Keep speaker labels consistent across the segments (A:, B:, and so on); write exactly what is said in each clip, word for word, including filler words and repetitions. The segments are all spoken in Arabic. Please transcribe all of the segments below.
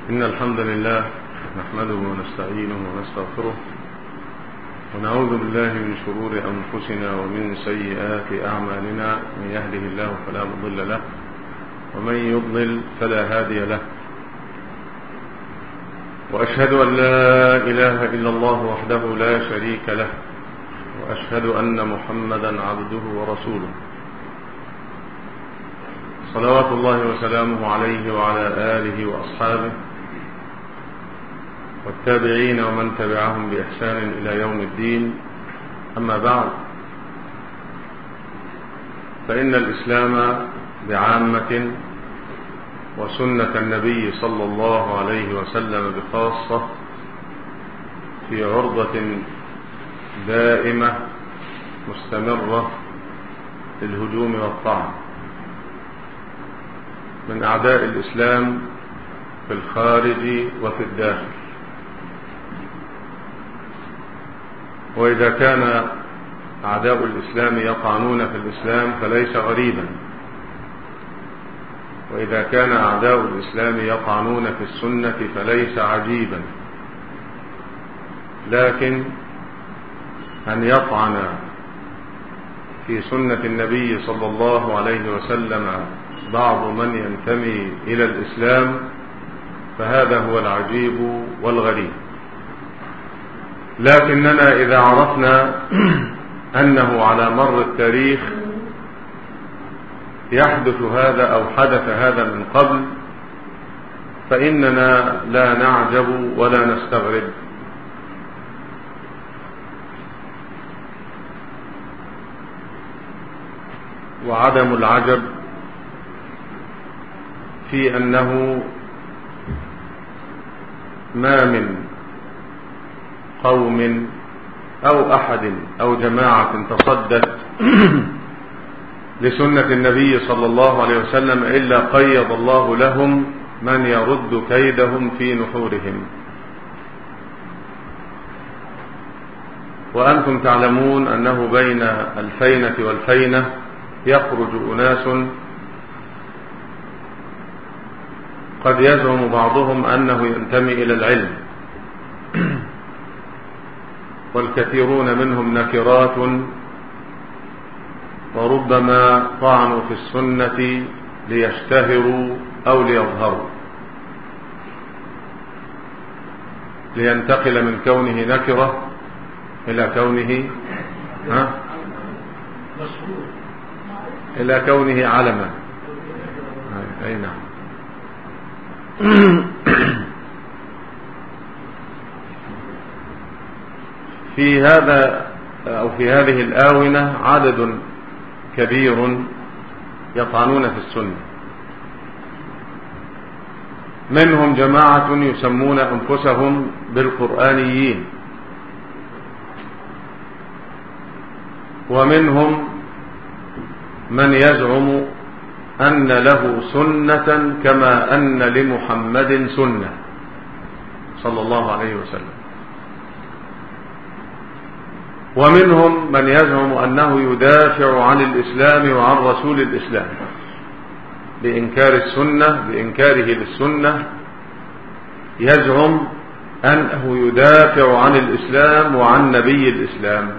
A: إن الحمد لله نحمده ونستعينه ونستغفره ونعوذ بالله من شرور أنفسنا ومن سيئات أعمالنا. من يهده الله فلا مضل له ومن يضلل فلا هادي له، وأشهد أن لا إله إلا الله وحده لا شريك له، وأشهد أن محمدا عبده ورسوله صلوات الله وسلامه عليه وعلى آله وأصحابه والتابعين ومن تبعهم بإحسان إلى يوم الدين. أما بعد، فإن الإسلام بعامة وسنة النبي صلى الله عليه وسلم بخاصة في عرضة دائمة مستمرة للهجوم والطعن من أعداء الإسلام في الخارج وفي الداخل. وإذا كان أعداء الإسلام يطعنون في الإسلام فليس غريبا، وإذا كان أعداء الإسلام يطعنون في السنة فليس عجيبا. لكن أن يطعن في سنة النبي صلى الله عليه وسلم بعض من ينتمي إلى الإسلام فهذا هو العجيب والغريب. لكننا إذا عرفنا أنه على مر التاريخ يحدث هذا أو حدث هذا من قبل فإننا لا نعجب ولا نستغرب. وعدم العجب في أنه ما من قوم أو أحد أو جماعة تصدت لسنة النبي صلى الله عليه وسلم إلا قيض الله لهم من يرد كيدهم في نحورهم. وأنتم تعلمون أنه بين الفينة والفينة يخرج أناس قد يزعم بعضهم أنه ينتمي إلى العلم، والكثيرون منهم نكرات، وربما طعنوا في السنة ليشتهروا أو ليظهروا، لينتقل من كونه نكرة إلى كونه ها إلى كونه علما. أي نعم. في هذا أو في هذه الآونة عدد كبير يطعنون في السنة، منهم جماعة يسمون أنفسهم بالقرآنيين، ومنهم من يزعم أن له سنة كما أن لمحمد سنة صلى الله عليه وسلم، ومنهم من يزعم أنه يدافع عن الإسلام وعن رسول الإسلام بإنكار السنة بإنكاره للسنة، يزعم أنه يدافع عن الإسلام وعن نبي الإسلام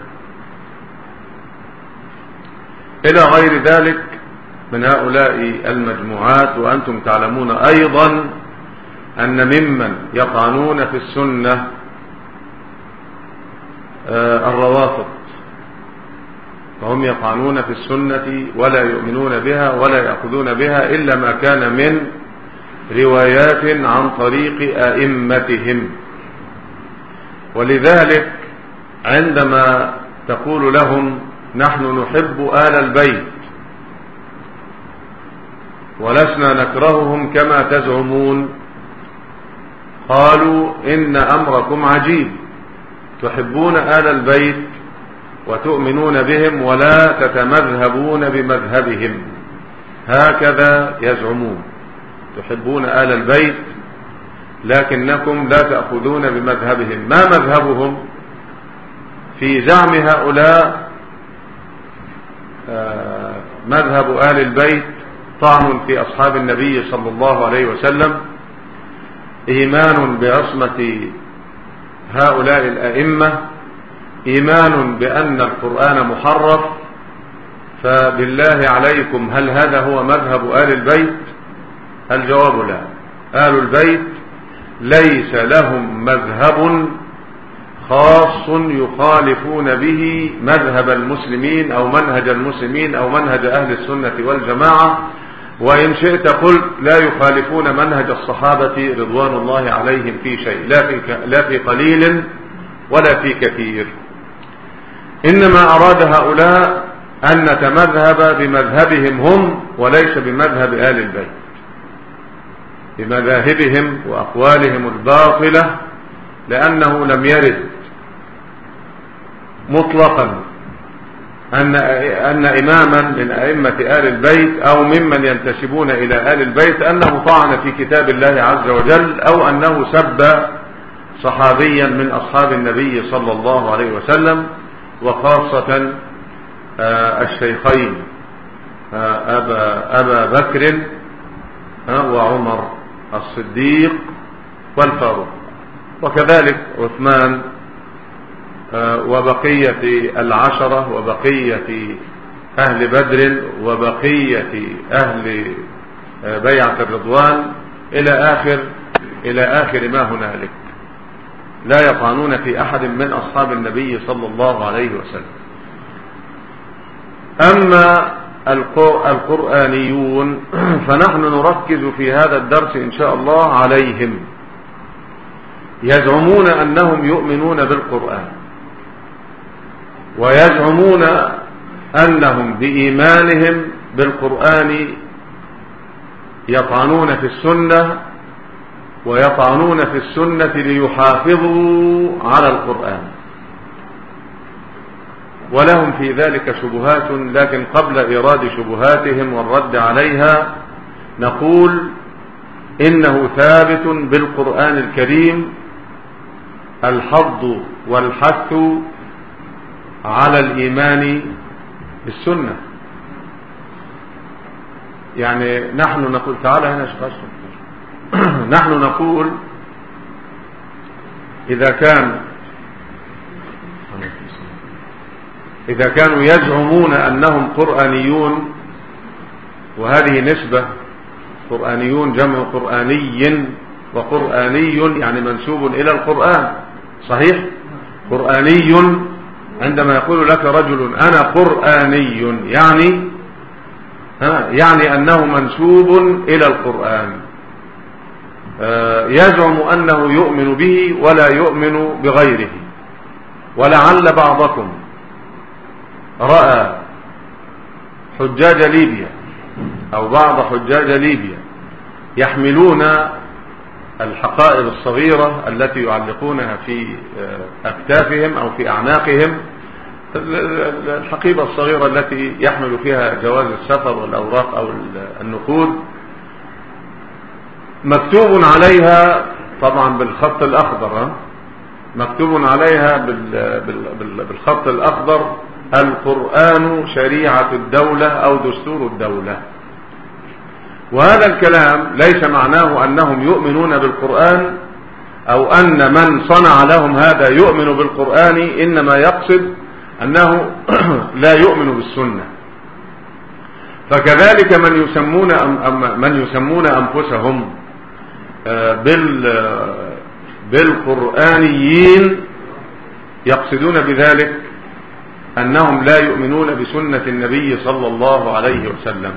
A: إلى غير ذلك من هؤلاء المجموعات. وأنتم تعلمون أيضا أن ممن يطعنون في السنة الروافض، فهم يطعنون في السنة ولا يؤمنون بها ولا يأخذون بها إلا ما كان من روايات عن طريق أئمتهم. ولذلك عندما تقول لهم نحن نحب آل البيت ولسنا نكرههم كما تزعمون، قالوا إن أمركم عجيب، تحبون آل البيت وتؤمنون بهم ولا تتمذهبون بمذهبهم. هكذا يزعمون، تحبون آل البيت لكنكم لا تأخذون بمذهبهم. ما مذهبهم؟ في زعم هؤلاء مذهب آل البيت طعن في أصحاب النبي صلى الله عليه وسلم، إيمان بعصمة هؤلاء الأئمة، إيمان بأن القرآن محرف، فبالله عليكم هل هذا هو مذهب آل البيت؟ الجواب لا. آل البيت ليس لهم مذهب خاص يخالفون به مذهب المسلمين أو منهج المسلمين أو منهج أهل السنة والجماعة، وإن شئت قلت لا يخالفون منهج الصحابة رضوان الله عليهم في شيء، لا في, لا في قليل ولا في كثير. إنما أراد هؤلاء أن نتمذهب بمذهبهم هم وليس بمذهب آل البيت، بمذاهبهم وأقوالهم الباطلة، لأنه لم يرد مطلقا أن أن إماما من أئمة آل البيت أو ممن ينتسبون إلى آل البيت أنه طعن في كتاب الله عز وجل أو أنه سب صحابيا من أصحاب النبي صلى الله عليه وسلم، وخاصة الشيخين أبا, أبا بكر وعمر الصديق والفاروق، وكذلك عثمان وبقية العشرة وبقية أهل بدر وبقية أهل بيعة الرضوان إلى آخر إلى آخر ما هنالك. لا يطعنون في أحد من أصحاب النبي صلى الله عليه وسلم. أما القرآنيون فنحن نركز في هذا الدرس إن شاء الله عليهم. يزعمون أنهم يؤمنون بالقرآن، ويزعمون أنهم بإيمانهم بالقرآن يطعنون في السنة، ويطعنون في السنة ليحافظوا على القرآن، ولهم في ذلك شبهات. لكن قبل إيراد شبهاتهم والرد عليها نقول إنه ثابت بالقرآن الكريم الحض والحث على الإيمان بالسنة. يعني نحن نقول تعالى هنا شخص نحن نقول إذا كان إذا كانوا يزعمون أنهم قرآنيون، وهذه نسبة، قرآنيون جمع قرآني، وقرآني يعني منسوب إلى القرآن، صحيح؟ قرآني عندما يقول لك رجل أنا قرآني يعني ها يعني أنه منسوب إلى القرآن، يزعم أنه يؤمن به ولا يؤمن بغيره. ولعل بعضكم رأى حجاج ليبيا أو بعض حجاج ليبيا يحملون الحقائب الصغيرة التي يعلقونها في أكتافهم أو في أعناقهم، الحقيبة الصغيرة التي يحمل فيها جواز السفر والأوراق أو النقود، مكتوب عليها طبعا بالخط الأخضر، مكتوب عليها بالخط الأخضر القرآن شريعة الدولة أو دستور الدولة. وهذا الكلام ليس معناه أنهم يؤمنون بالقرآن أو أن من صنع لهم هذا يؤمن بالقرآن، إنما يقصد أنه لا يؤمن بالسنة. فكذلك من يسمون من يسمون أنفسهم بالقرآنيين يقصدون بذلك أنهم لا يؤمنون بسنة النبي صلى الله عليه وسلم،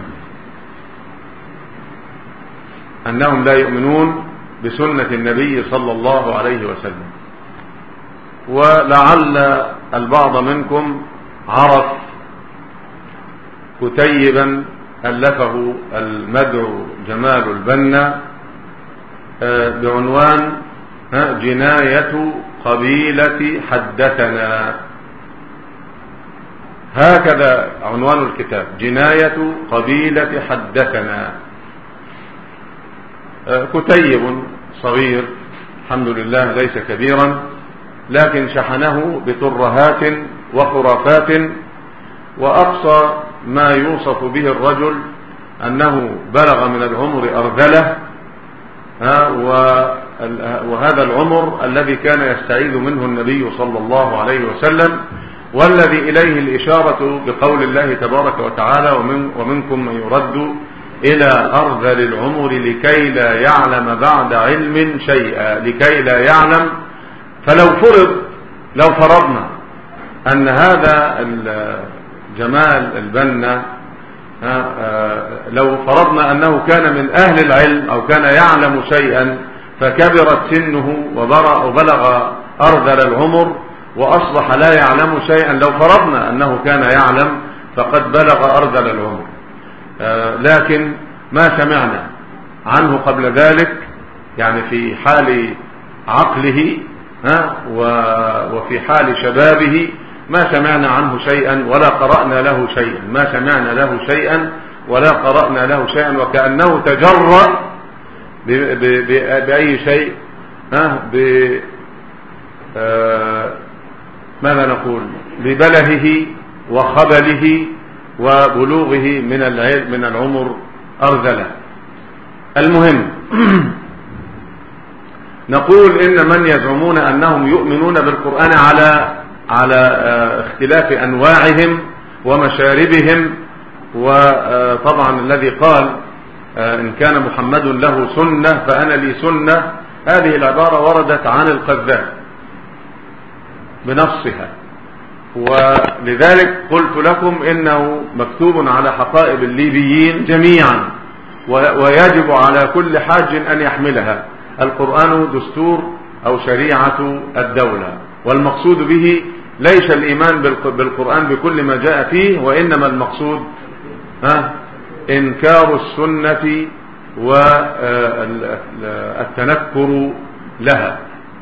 A: أنهم لا يؤمنون بسنة النبي صلى الله عليه وسلم. ولعل البعض منكم عرف كتيبا ألفه المدعو جمال البنا بعنوان جناية قبيلة حدثنا، هكذا عنوان الكتاب، جناية قبيلة حدثنا. كتيب صغير الحمد لله ليس كبيرا، لكن شحنه بترهات وخرافات، وأقصى ما يوصف به الرجل أنه بلغ من العمر أرذلة وهذا العمر الذي كان يستعيذ منه النبي صلى الله عليه وسلم، والذي إليه الإشارة بقول الله تبارك وتعالى: ومن ومنكم من يرد إلى أرذل العمر لكي لا يعلم بعد علم شيئا، لكي لا يعلم. فلو فرض لو فرضنا أن هذا جمال البنا لو فرضنا أنه كان من أهل العلم أو كان يعلم شيئا فكبرت سنه وبلغ أرذل العمر وأصبح لا يعلم شيئا، لو فرضنا أنه كان يعلم فقد بلغ أرذل العمر، لكن ما سمعنا عنه قبل ذلك، يعني في حال عقله وفي حال شبابه ما سمعنا عنه شيئا ولا قرأنا له شيئا، ما سمعنا له شيئا ولا قرأنا له شيئا، وكأنه تجرأ بأي شيء، ب ماذا نقول ببلهه وخبله وبلوغه من العلم من العمر أرذله. المهم نقول إن من يزعمون أنهم يؤمنون بالقرآن على على اختلاف أنواعهم ومشاربهم، وطبعا الذي قال إن كان محمد له سنة فأنا لي سنة، هذه العبارة وردت عن القذاب بنصها، ولذلك قلت لكم إنه مكتوب على حقائب الليبيين جميعا، ويجب على كل حاج أن يحملها. القرآن دستور أو شريعة الدولة، والمقصود به ليس الإيمان بالقرآن بكل ما جاء فيه، وإنما المقصود إنكار السنة والتنكر لها.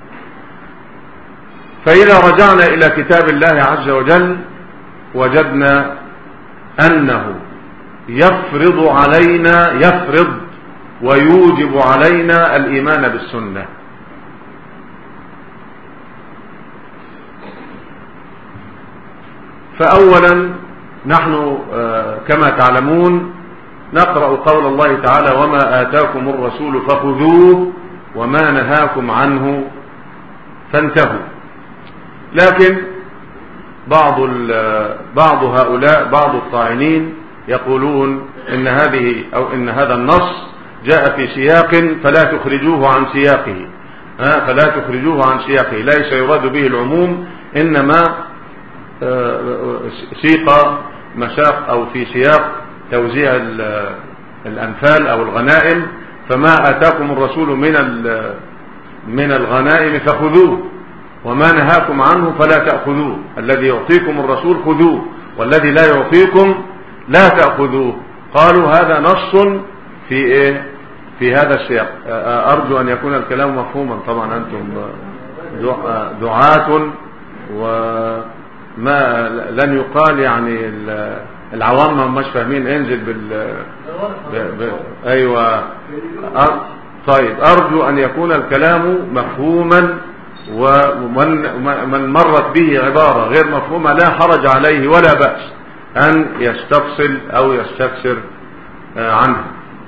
A: فإذا رجعنا إلى كتاب الله عز وجل وجدنا أنه يفرض علينا يفرض ويوجب علينا الإيمان بالسنة. فأولا نحن كما تعلمون نقرأ قول الله تعالى: وما آتاكم الرسول فخذوه وما نهاكم عنه فانتهوا. لكن بعض بعض هؤلاء بعض الطاعنين يقولون إن هذه أو إن هذا النص جاء في سياق فلا تخرجوه عن سياقه، فلا تخرجوه عن سياقه، ليس يراد به العموم، إنما سيق مشاق أو في سياق توزيع الأنفال أو الغنائم، فما آتاكم الرسول من من الغنائم فخذوه وما نهاكم عنه فلا تأخذوه، الذي يعطيكم الرسول خذوه والذي لا يعطيكم لا تأخذوه. قالوا هذا نص في إيه؟ في هذا السياق. أرجو أن يكون الكلام مفهوما. طبعا أنتم دعاة وما لن يقال يعني العوام مش فاهمين، انزل بال ب... ب... ايوه أر... طيب أرجو أن يكون الكلام مفهوما، ومن من مرت به عبارة غير مفهومة لا حرج عليه ولا بأس أن يستفصل أو يستفسر عنه.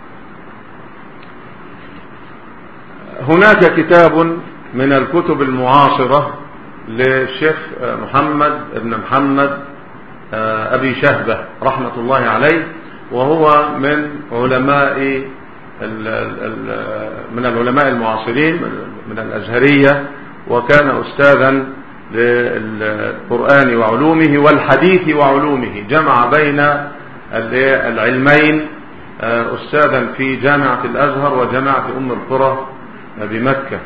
A: هناك كتاب من الكتب المعاصرة للشيخ محمد بن محمد أبي شهبة رحمة الله عليه، وهو من علماء من العلماء المعاصرين من الأزهرية، وكان أستاذا للقرآن وعلومه والحديث وعلومه، جمع بين العلمين، أستاذا في جامعة الأزهر وجامعة أم القرى بمكة.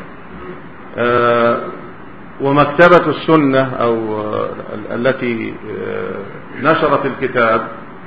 A: ومكتبة السنة أو التي نشرت الكتاب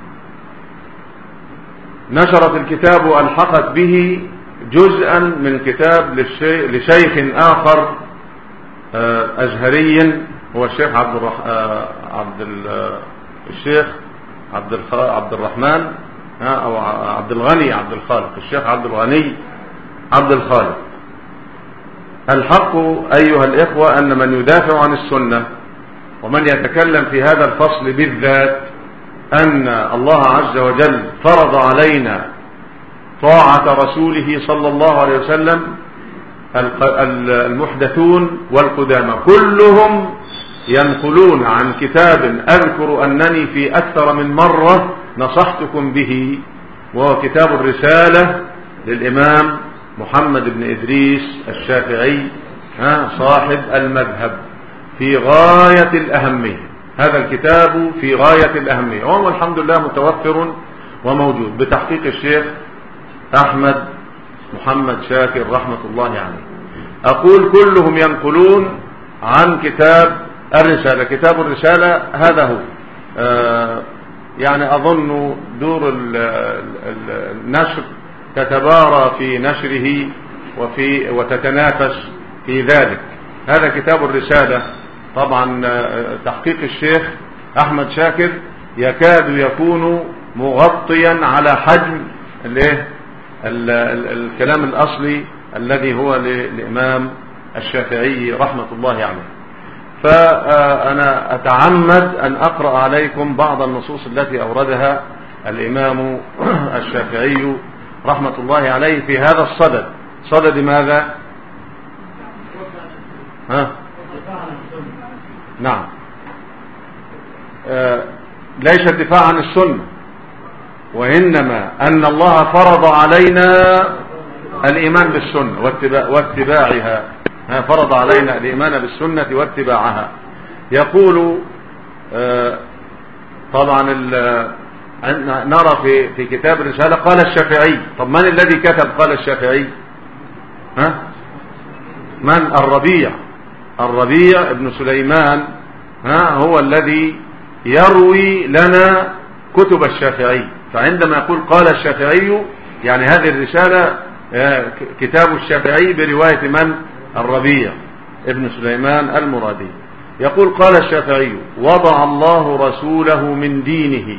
A: نشرت الكتاب وألحقت به جزءا من كتاب لشيخ آخر أزهري، هو الشيخ عبد الرح... عبد الشيخ عبد الخ... عبد الرحمن أو عبد الغني عبد الخالق، الشيخ عبد الغني عبد الخالق. الحق أيها الإخوة أن من يدافع عن السنة ومن يتكلم في هذا الفصل بالذات أن الله عز وجل فرض علينا طاعة رسوله صلى الله عليه وسلم المحدثون والقدامى كلهم ينقلون عن كتاب أذكر أنني في أكثر من مرة نصحتكم به، وهو كتاب الرسالة للإمام محمد بن إدريس الشافعي صاحب المذهب، في غاية الأهمية. هذا الكتاب في غاية الأهمية، وهو الحمد لله متوفر وموجود بتحقيق الشيخ أحمد محمد شاكر رحمة الله عليه. أقول كلهم ينقلون عن كتاب الرسالة. كتاب الرسالة هذا هو، آه يعني أظن دور النشر تتبارى في نشره وفي وتتنافس في ذلك. هذا كتاب الرسالة طبعا تحقيق الشيخ أحمد شاكر يكاد يكون مغطيا على حجم الايه الكلام الأصلي الذي هو للإمام الشافعي رحمة الله عليه. فأنا أتعمد أن أقرأ عليكم بعض النصوص التي أوردها الإمام الشافعي رحمة الله عليه في هذا الصدد. صدد ماذا؟ ها؟ نعم. آه ليس الدفاع عن السنة، وإنما أن الله فرض علينا الإيمان بالسنة واتباع واتباعها. فرض علينا الإيمان بالسنة واتباعها. يقول آه طبعا نرى في في كتاب الرسالة قال الشافعي. طب من الذي كتب قال الشافعي؟ ها؟ من؟ الربيع. الربيع ابن سليمان ها هو الذي يروي لنا كتب الشافعي. فعندما يقول قال الشافعي يعني هذه الرسالة كتاب الشافعي برواية من؟ الربيع ابن سليمان المرادي. يقول قال الشافعي وضع الله رسوله من دينه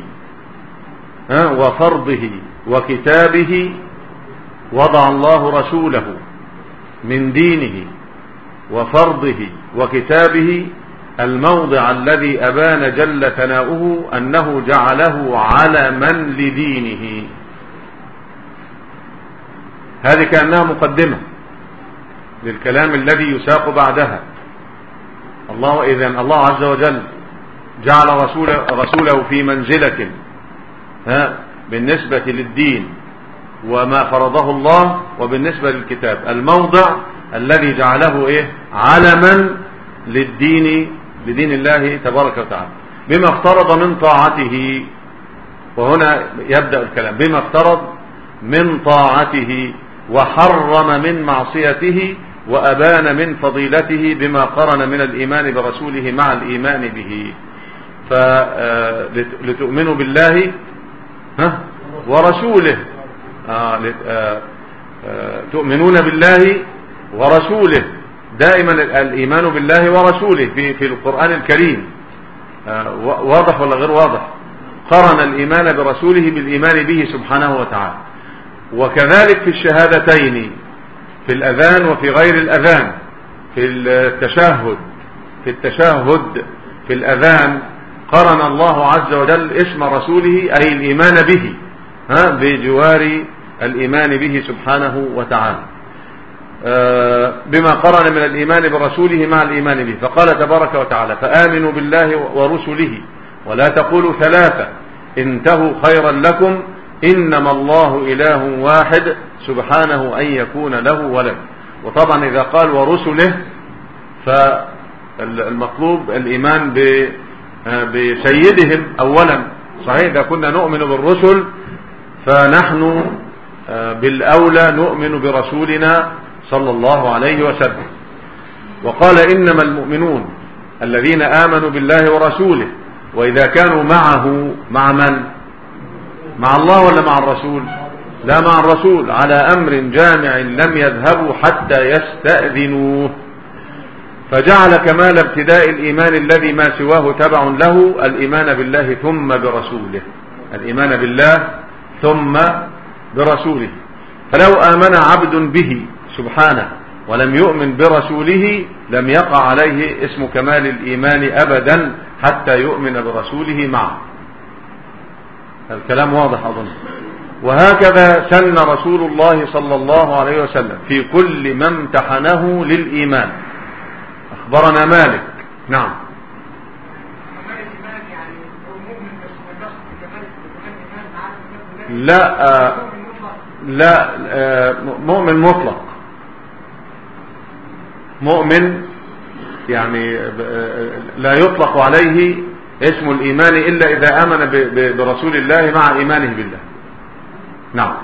A: وفرضه وكتابه. وضع الله رسوله من دينه وفرضه وكتابه الموضع الذي أبان جل ثناؤه أنه جعله علما لدينه. هذه كأنها مقدمة للكلام الذي يساق بعدها. الله إذن الله عز وجل جعل رسوله, رسوله في منزلة ها بالنسبة للدين وما فرضه الله، وبالنسبة للكتاب الموضع الذي جعله إيه؟ علما للدين لدين الله تبارك وتعالى بما افترض من طاعته. وهنا يبدأ الكلام بما افترض من طاعته وحرم من معصيته وأبان من فضيلته بما قرن من الإيمان برسوله مع الإيمان به. فلتؤمنوا بالله ها ورسوله. آه آه آه تؤمنون بالله ورسوله. دائما الإيمان بالله ورسوله في في القرآن الكريم آه واضح ولا غير واضح؟ قرن الإيمان برسوله بالإيمان به سبحانه وتعالى. وكذلك في الشهادتين، في الأذان وفي غير الأذان، في التشهد في التشهد في الأذان قرن الله عز وجل اسم رسوله أي الإيمان به ها بجوار الإيمان به سبحانه وتعالى بما قرن من الإيمان برسوله مع الإيمان به. فقال تبارك وتعالى فآمنوا بالله ورسله ولا تقولوا ثلاثة انتهوا خيرا لكم إنما الله إله واحد سبحانه أن يكون له ولد. وطبعا إذا قال ورسله فالمطلوب الإيمان بسيدهم أولا. صحيح إذا كنا نؤمن بالرسل فنحن بالأولى نؤمن برسولنا صلى الله عليه وسلم. وقال إنما المؤمنون الذين آمنوا بالله ورسوله وإذا كانوا معه مع من؟ مع الله ولا مع الرسول؟ لا مع الرسول على أمر جامع لم يذهبوا حتى يستأذنوه. فجعل كمال ابتداء الإيمان الذي ما سواه تبع له الإيمان بالله ثم برسوله. الإيمان بالله ثم برسوله. فلو آمن عبد به سبحانه ولم يؤمن برسوله لم يقع عليه اسم كمال الإيمان أبدا حتى يؤمن برسوله معه. الكلام واضح أظن. وهكذا سن رسول الله صلى الله عليه وسلم في كل ما امتحنه للإيمان. أخبرنا مالك. نعم. لا آه لا آه مؤمن مطلق. مؤمن يعني لا يطلق عليه اسم الإيمان إلا إذا آمن برسول الله مع إيمانه بالله. نعم.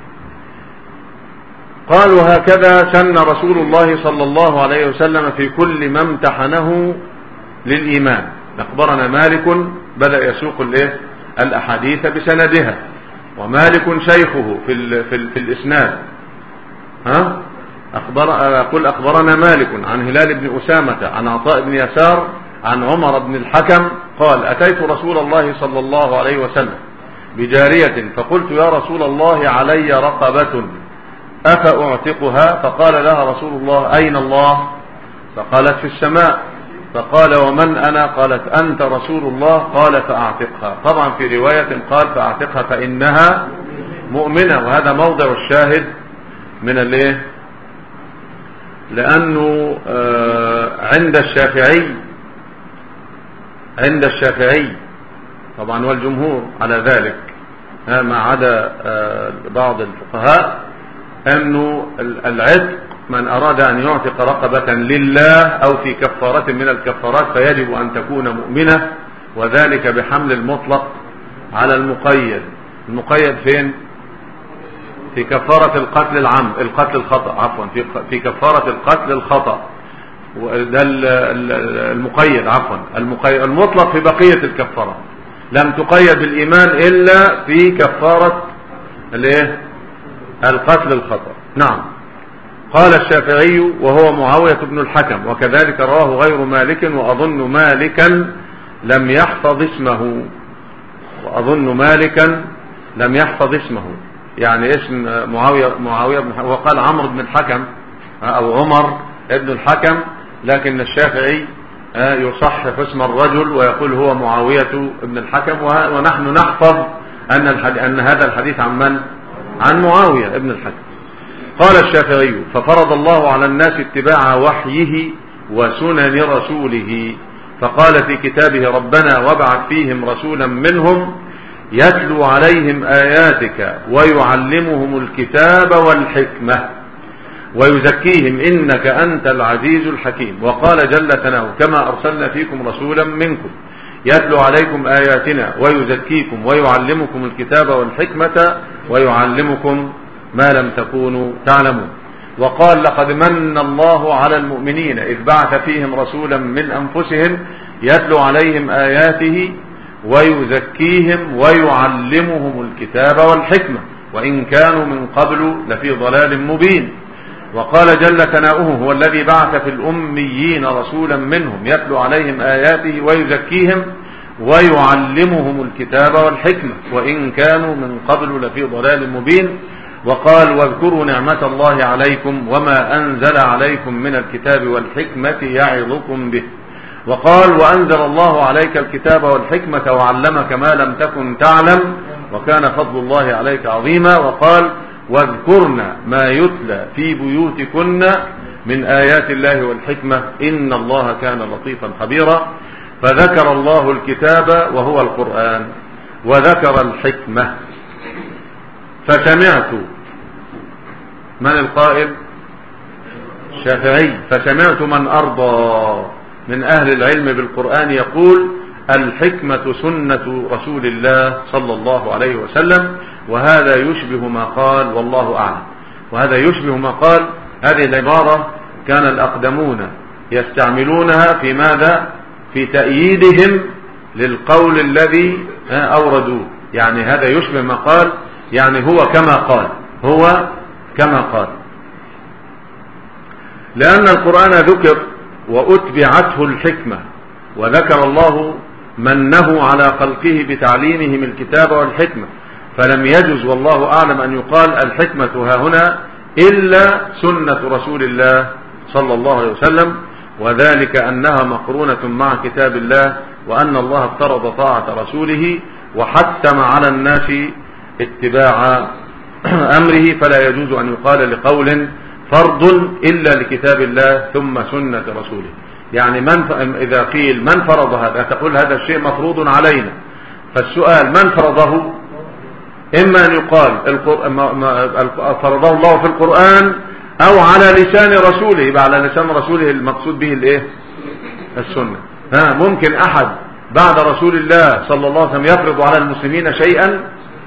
A: قالوا هكذا سن رسول الله صلى الله عليه وسلم في كل ما امتحنه للإيمان. أخبرنا مالك، بدأ يسوق الأحاديث بسندها، ومالك شيخه في ال في, ال في الإسناد. ها أخبر قل أخبرنا مالك عن هلال بن أسامة عن عطاء بن يسار عن عمر بن الحكم قال: أتيت رسول الله صلى الله عليه وسلم بجارية فقلت: يا رسول الله علي رقبة أفأعتقها؟ فقال لها رسول الله: أين الله؟ فقالت: في السماء. فقال: ومن أنا؟ قالت: أنت رسول الله. قال: فأعتقها. طبعا في رواية قال: فأعتقها فإنها مؤمنة، وهذا موضع الشاهد من الايه؟ لأنه عند الشافعي عند الشافعي طبعا والجمهور على ذلك ما عدا بعض الفقهاء، أنه العتق من أراد أن يعتق رقبة لله أو في كفارة من الكفارات فيجب أن تكون مؤمنة، وذلك بحمل المطلق على المقيد. المقيد فين؟ في كفارة القتل العم القتل الخطأ عفوا في في كفارة القتل الخطأ، ده المقيد عفوا المقيد. المطلق في بقية الكفارات، لم تقيد بالإيمان إلا في كفارة الايه؟ القتل الخطأ. نعم. قال الشافعي وهو معاوية بن الحكم، وكذلك رواه غير مالك، وأظن مالكا لم يحفظ اسمه وأظن مالكا لم يحفظ اسمه يعني اسم معاوية معاوية بن الحكم، وقال عمرو بن الحكم أو عمر ابن الحكم، لكن الشافعي يصحح اسم الرجل ويقول هو معاوية ابن الحكم، ونحن نحفظ أن, أن هذا الحديث عن من؟ عن معاوية ابن الحكم. قال الشافعي: ففرض الله على الناس اتباع وحيه وسنن رسوله، فقال في كتابه: ربنا وابعث فيهم رسولا منهم يتلو عليهم آياتك ويعلمهم الكتاب والحكمة ويزكيهم إنك أنت العزيز الحكيم. وقال جل ثناؤه: كما أرسلنا فيكم رسولا منكم يتلو عليكم آياتنا ويزكيكم ويعلمكم الكتاب والحكمة ويعلمكم ما لم تكونوا تعلمون. وقال: لقد من الله على المؤمنين إذ بعث فيهم رسولا من أنفسهم يتلو عليهم آياته ويزكيهم ويعلمهم الكتاب والحكمة وإن كانوا من قبل لفي ضلال مبين. وقال جل ثناؤه: هو الذي بعث في الأميين رسولا منهم يتلو عليهم آياته ويزكيهم ويعلمهم الكتاب والحكمة وإن كانوا من قبل لفي ضلال مبين. وقال: واذكروا نعمة الله عليكم وما أنزل عليكم من الكتاب والحكمة يعظكم به. وقال: وأنزل الله عليك الكتاب والحكمة وعلمك ما لم تكن تعلم وكان فضل الله عليك عظيما. وقال: واذكرن ما يتلى في بيوتكن من آيات الله والحكمة إن الله كان لطيفا خبيرا. فذكر الله الكتاب وهو القرآن وذكر الحكمة. فسمعت من القائل؟ الشافعي. فسمعت من أرضى من أهل العلم بالقرآن يقول: الحكمة سنة رسول الله صلى الله عليه وسلم، وهذا يشبه ما قال والله أعلم. وهذا يشبه ما قال. هذه العبارة كان الأقدمون يستعملونها في ماذا؟ في تأييدهم للقول الذي أوردوه. يعني هذا يشبه ما قال، يعني هو كما قال هو كما قال لأن القرآن ذكر وأتبعته الحكمة، وذكر الله منه على خلقه بتعليمهم الكتاب والحكمة، فلم يجوز والله أعلم أن يقال الحكمة ها هنا إلا سنة رسول الله صلى الله عليه وسلم، وذلك أنها مقرونة مع كتاب الله، وأن الله افترض طاعة رسوله وحتم على الناس اتباع أمره، فلا يجوز أن يقال لقول فرض إلا لكتاب الله ثم سنة رسوله. يعني من إذا قيل من فرض هذا، تقول هذا الشيء مفروض علينا، فالسؤال من فرضه؟ إما أن يقال فرضه الله في القرآن أو على لسان رسوله، يبقى على لسان رسوله المقصود به الايه؟ السنة. ها ممكن أحد بعد رسول الله صلى الله عليه وسلم يفرض على المسلمين شيئا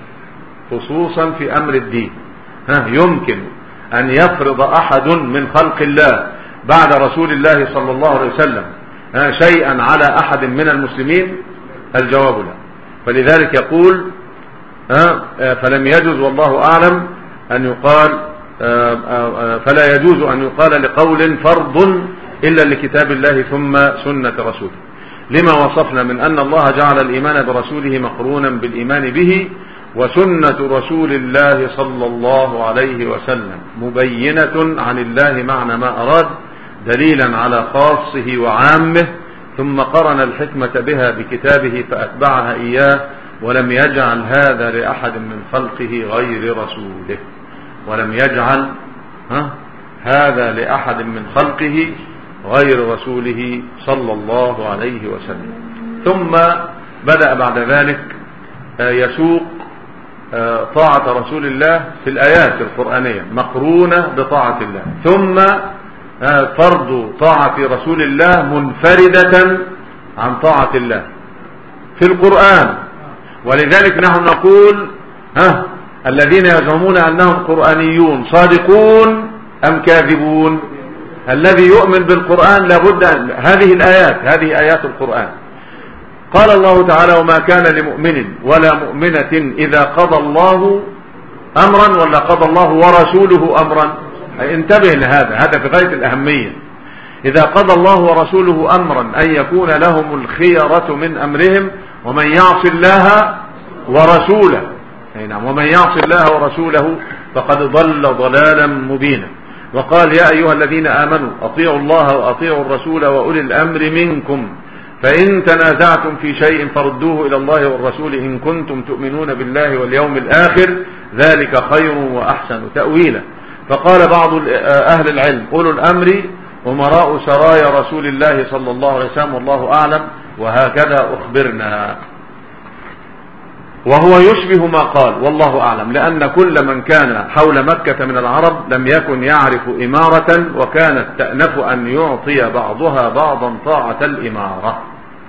A: خصوصا في أمر الدين. ها يمكن أن يفرض أحد من خلق الله بعد رسول الله صلى الله عليه وسلم ها شيئا على أحد من المسلمين؟ الجواب لا. فلذلك يقول ها فلم يجوز والله أعلم أن يقال فلا يجوز أن يقال لقول فرض إلا لكتاب الله ثم سنة رسوله، لما وصفنا من أن الله جعل الإيمان برسوله مقرونا بالإيمان به، وسنة رسول الله صلى الله عليه وسلم مبينة عن الله معنى ما أراد، دليلا على خاصه وعامه، ثم قرن الحكمة بها بكتابه فأتبعها إياه، ولم يجعل هذا لأحد من خلقه غير رسوله، ولم يجعل ها هذا لأحد من خلقه غير رسوله صلى الله عليه وسلم. ثم بدأ بعد ذلك يسوق طاعة رسول الله في الآيات القرآنية مقرونة بطاعة الله، ثم فرض طاعة رسول الله منفردة عن طاعة الله في القرآن. ولذلك نحن نقول ها الذين يزعمون أنهم قرآنيون صادقون أم كاذبون؟ الذي يؤمن بالقرآن لابد أن هذه الآيات هذه آيات القرآن. قال الله تعالى: وما كان لمؤمن ولا مؤمنة إذا قضى الله أمرا، ولا قضى الله ورسوله أمرا. انتبه لهذا، هذا في غاية الأهمية. إذا قضى الله ورسوله أمرا أن يكون لهم الخيرة من أمرهم، ومن يعص الله ورسوله نعم ومن يعص الله ورسوله فقد ضل ضلالا مبينا. وقال: يا أيها الذين آمنوا أطيعوا الله وأطيعوا الرسول وأولي الأمر منكم، فإن تنازعتم في شيء فردوه إلى الله والرسول إن كنتم تؤمنون بالله واليوم الآخر، ذلك خير وأحسن تأويلا. فقال بعض أهل العلم: أولو الأمر أمراء سرايا رسول الله صلى الله عليه وسلم، والله أعلم، وهكذا أخبرنا. وهو يشبه ما قال والله أعلم، لأن كل من كان حول مكة من العرب لم يكن يعرف إمارة، وكانت تأنف أن يعطي بعضها بعضا طاعة الإمارة.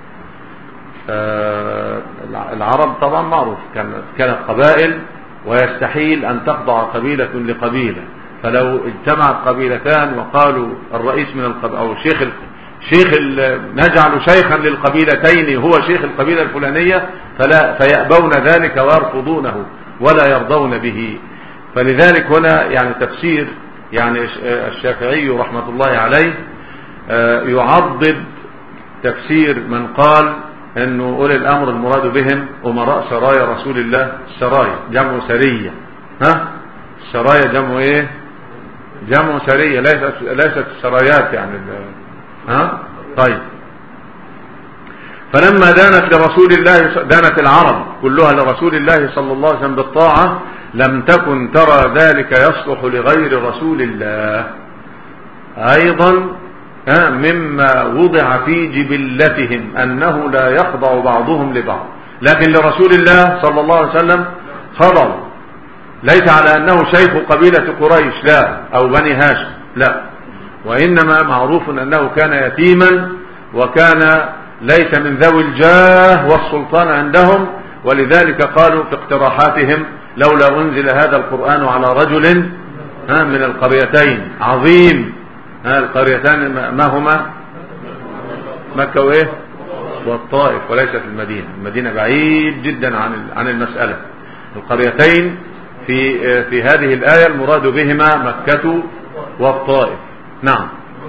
A: آه العرب طبعا معروف كانت قبائل، ويستحيل أن تخضع قبيلة لقبيلة، فلو اجتمعت قبيلتان وقالوا الرئيس من القبيلة أو شيخ شيخ نجعل شيخا للقبيلتين هو شيخ القبيلة الفلانية، فلا فيأبون ذلك ويرفضونه ولا يرضون به. فلذلك هنا يعني تفسير يعني الشافعي رحمة الله عليه يعضد تفسير من قال انه اولي الامر المراد بهم امراء سرايا رسول الله. السرايا جمع سرية. ها السرايا جمع ايه؟ جمع سرية، ليست ليست السرايات يعني. ها طيب. فلما دانت لرسول الله دانت العرب كلها لرسول الله صلى الله عليه وسلم بالطاعة، لم تكن ترى ذلك يصلح لغير رسول الله. ايضا مما وضع في جبلتهم انه لا يخضع بعضهم لبعض، لكن لرسول الله صلى الله عليه وسلم خضعوا، ليس على انه شيخ قبيلة قريش لا او بني هاشم لا، وانما معروف انه كان يتيما وكان ليس من ذوي الجاه والسلطان عندهم، ولذلك قالوا في اقتراحاتهم: لولا انزل هذا القرآن على رجل من القريتين عظيم. القريتان ما هما؟ مكة وايه؟ والطائف، وليست المدينة. المدينة بعيد جدا عن عن المسألة. القريتين في في هذه الآية المراد بهما مكة والطائف. نعم.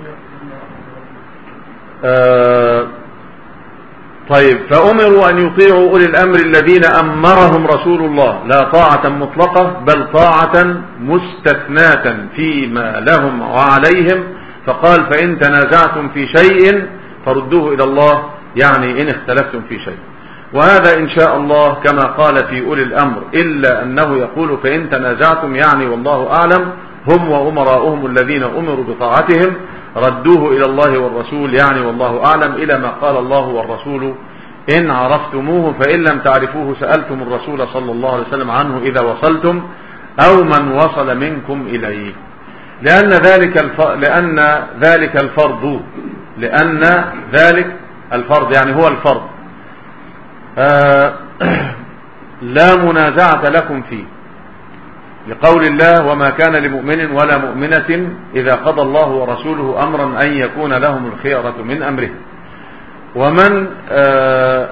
A: آه طيب. فأمروا أن يطيعوا أولي الأمر الذين أمرهم رسول الله، لا طاعة مطلقة بل طاعة مستثناة فيما لهم وعليهم. فقال: فإن تنازعتم في شيء فردوه إلى الله، يعني إن اختلفتم في شيء. وهذا إن شاء الله كما قال في أولي الأمر، إلا أنه يقول فإن تنازعتم يعني والله أعلم هم وأمراؤهم الذين أمروا بطاعتهم ردوه إلى الله والرسول يعني والله أعلم، إلى ما قال الله والرسول إن عرفتموه، فإن لم تعرفوه سألتم الرسول صلى الله عليه وسلم عنه إذا وصلتم أو من وصل منكم إليه. لأن ذلك الف... لأن ذلك الفرض لأن ذلك الفرض يعني هو الفرض آه لا منازعة لكم فيه، لقول الله وما كان لمؤمن ولا مؤمنة إذا قضى الله ورسوله أمرا أن يكون لهم الخيرة من أمره. ومن آه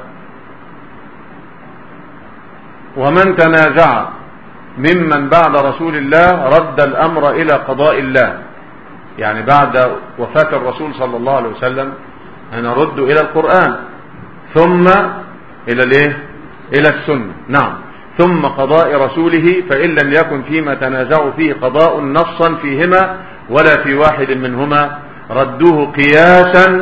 A: ومن تنازع ممن بعد رسول الله رد الأمر إلى قضاء الله، يعني بعد وفاة الرسول صلى الله عليه وسلم نرد إلى القرآن ثم إلى الايه إلى السنة، نعم، ثم قضاء رسوله، فإن لم يكن فيما تنازعوا فيه قضاء نصا فيهما ولا في واحد منهما ردوه قياسا.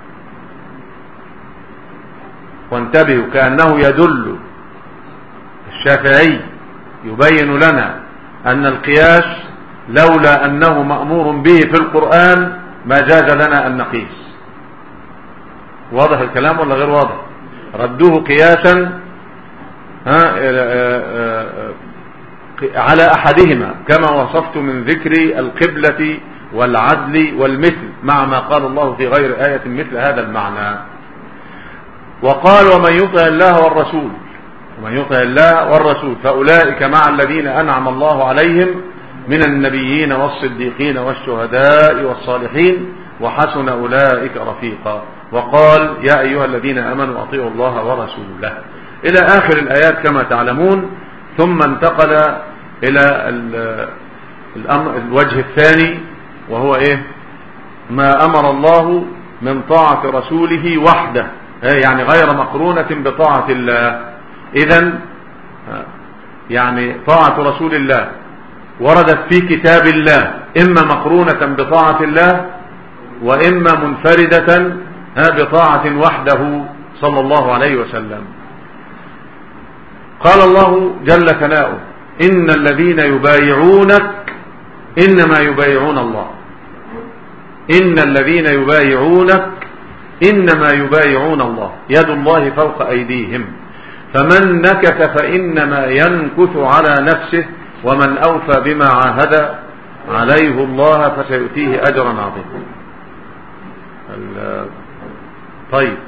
A: وانتبهوا، كأنه يدل الشافعي يبين لنا أن القياس لولا أنه مأمور به في القرآن ما جاز لنا أن نقيس. واضح الكلام ولا غير واضح؟ ردوه قياسا على أحدهما كما وصفت من ذكر القبلة والعدل والمثل، مع ما قال الله في غير آية مثل هذا المعنى. وقال ومن يطع الله والرسول ومن يطع الله والرسول فأولئك مع الذين أنعم الله عليهم من النبيين والصديقين والشهداء والصالحين وحسن أولئك رفيقا. وقال يا أيها الذين آمنوا أطيعوا الله ورسوله إلى آخر الآيات كما تعلمون. ثم انتقل إلى الوجه الثاني وهو إيه؟ ما أمر الله من طاعة رسوله وحده، يعني غير مقرونة بطاعة الله. إذن يعني طاعة رسول الله وردت في كتاب الله إما مقرونة بطاعة الله وإما منفردة بطاعة وحده صلى الله عليه وسلم. قال الله جل ثناؤه إن الذين يبايعونك إنما يبايعون الله إن الذين يبايعونك إنما يبايعون الله يد الله فوق أيديهم فمن نكث فإنما ينكث على نفسه ومن أوفى بما عاهد عليه الله فسيؤتيه أجرا عظيما. طيب،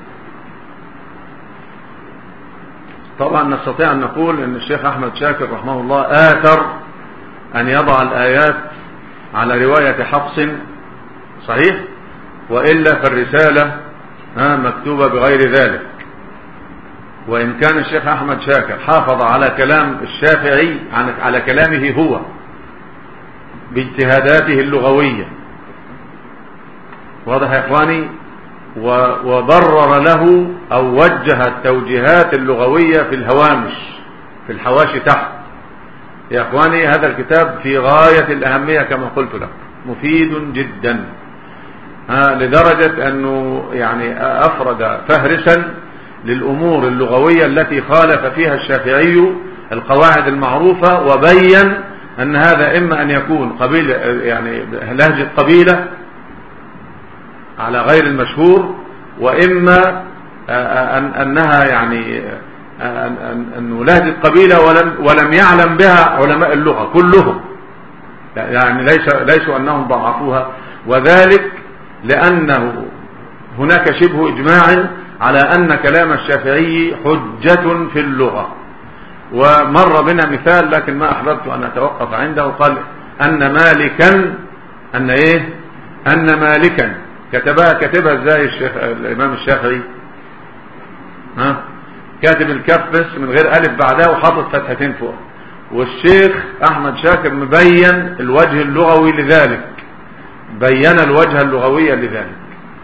A: طبعا نستطيع أن نقول أن الشيخ أحمد شاكر رحمه الله آثر أن يضع الآيات على رواية حفص، صحيح، وإلا فالرسالة مكتوبة بغير ذلك. وإن كان الشيخ أحمد شاكر حافظ على كلام الشافعي على كلامه هو باجتهاداته اللغوية، واضح يا إخواني، وبرر له أو وجه التوجيهات اللغوية في الهوامش في الحواشي تحت. يا إخواني هذا الكتاب في غاية الأهمية كما قلت لك، مفيد جدا لدرجة أنه يعني أفرد فهرسا للأمور اللغوية التي خالف فيها الشافعي القواعد المعروفة، وبين أن هذا إما أن يكون قبيلة يعني لهجة قبيلة على غير المشهور، وإما أن أنها يعني أنه لهجة قبيلة ولم ولم يعلم بها علماء اللغة كلهم، يعني ليس ليسوا أنهم ضعفوها، وذلك لأنه هناك شبه إجماع على أن كلام الشافعي حجة في اللغة. ومر بنا مثال لكن ما أحببت أن أتوقف عنده، قال أن مالكا أن إيه أن مالكا كتبها كتبها ازاي الشيخ الإمام الشافعي؟ ها كاتب الكف بس من غير ألف بعدها وحاطط فتحتين فوق، والشيخ أحمد شاكر مبين الوجه اللغوي لذلك، بين الوجه اللغوي لذلك.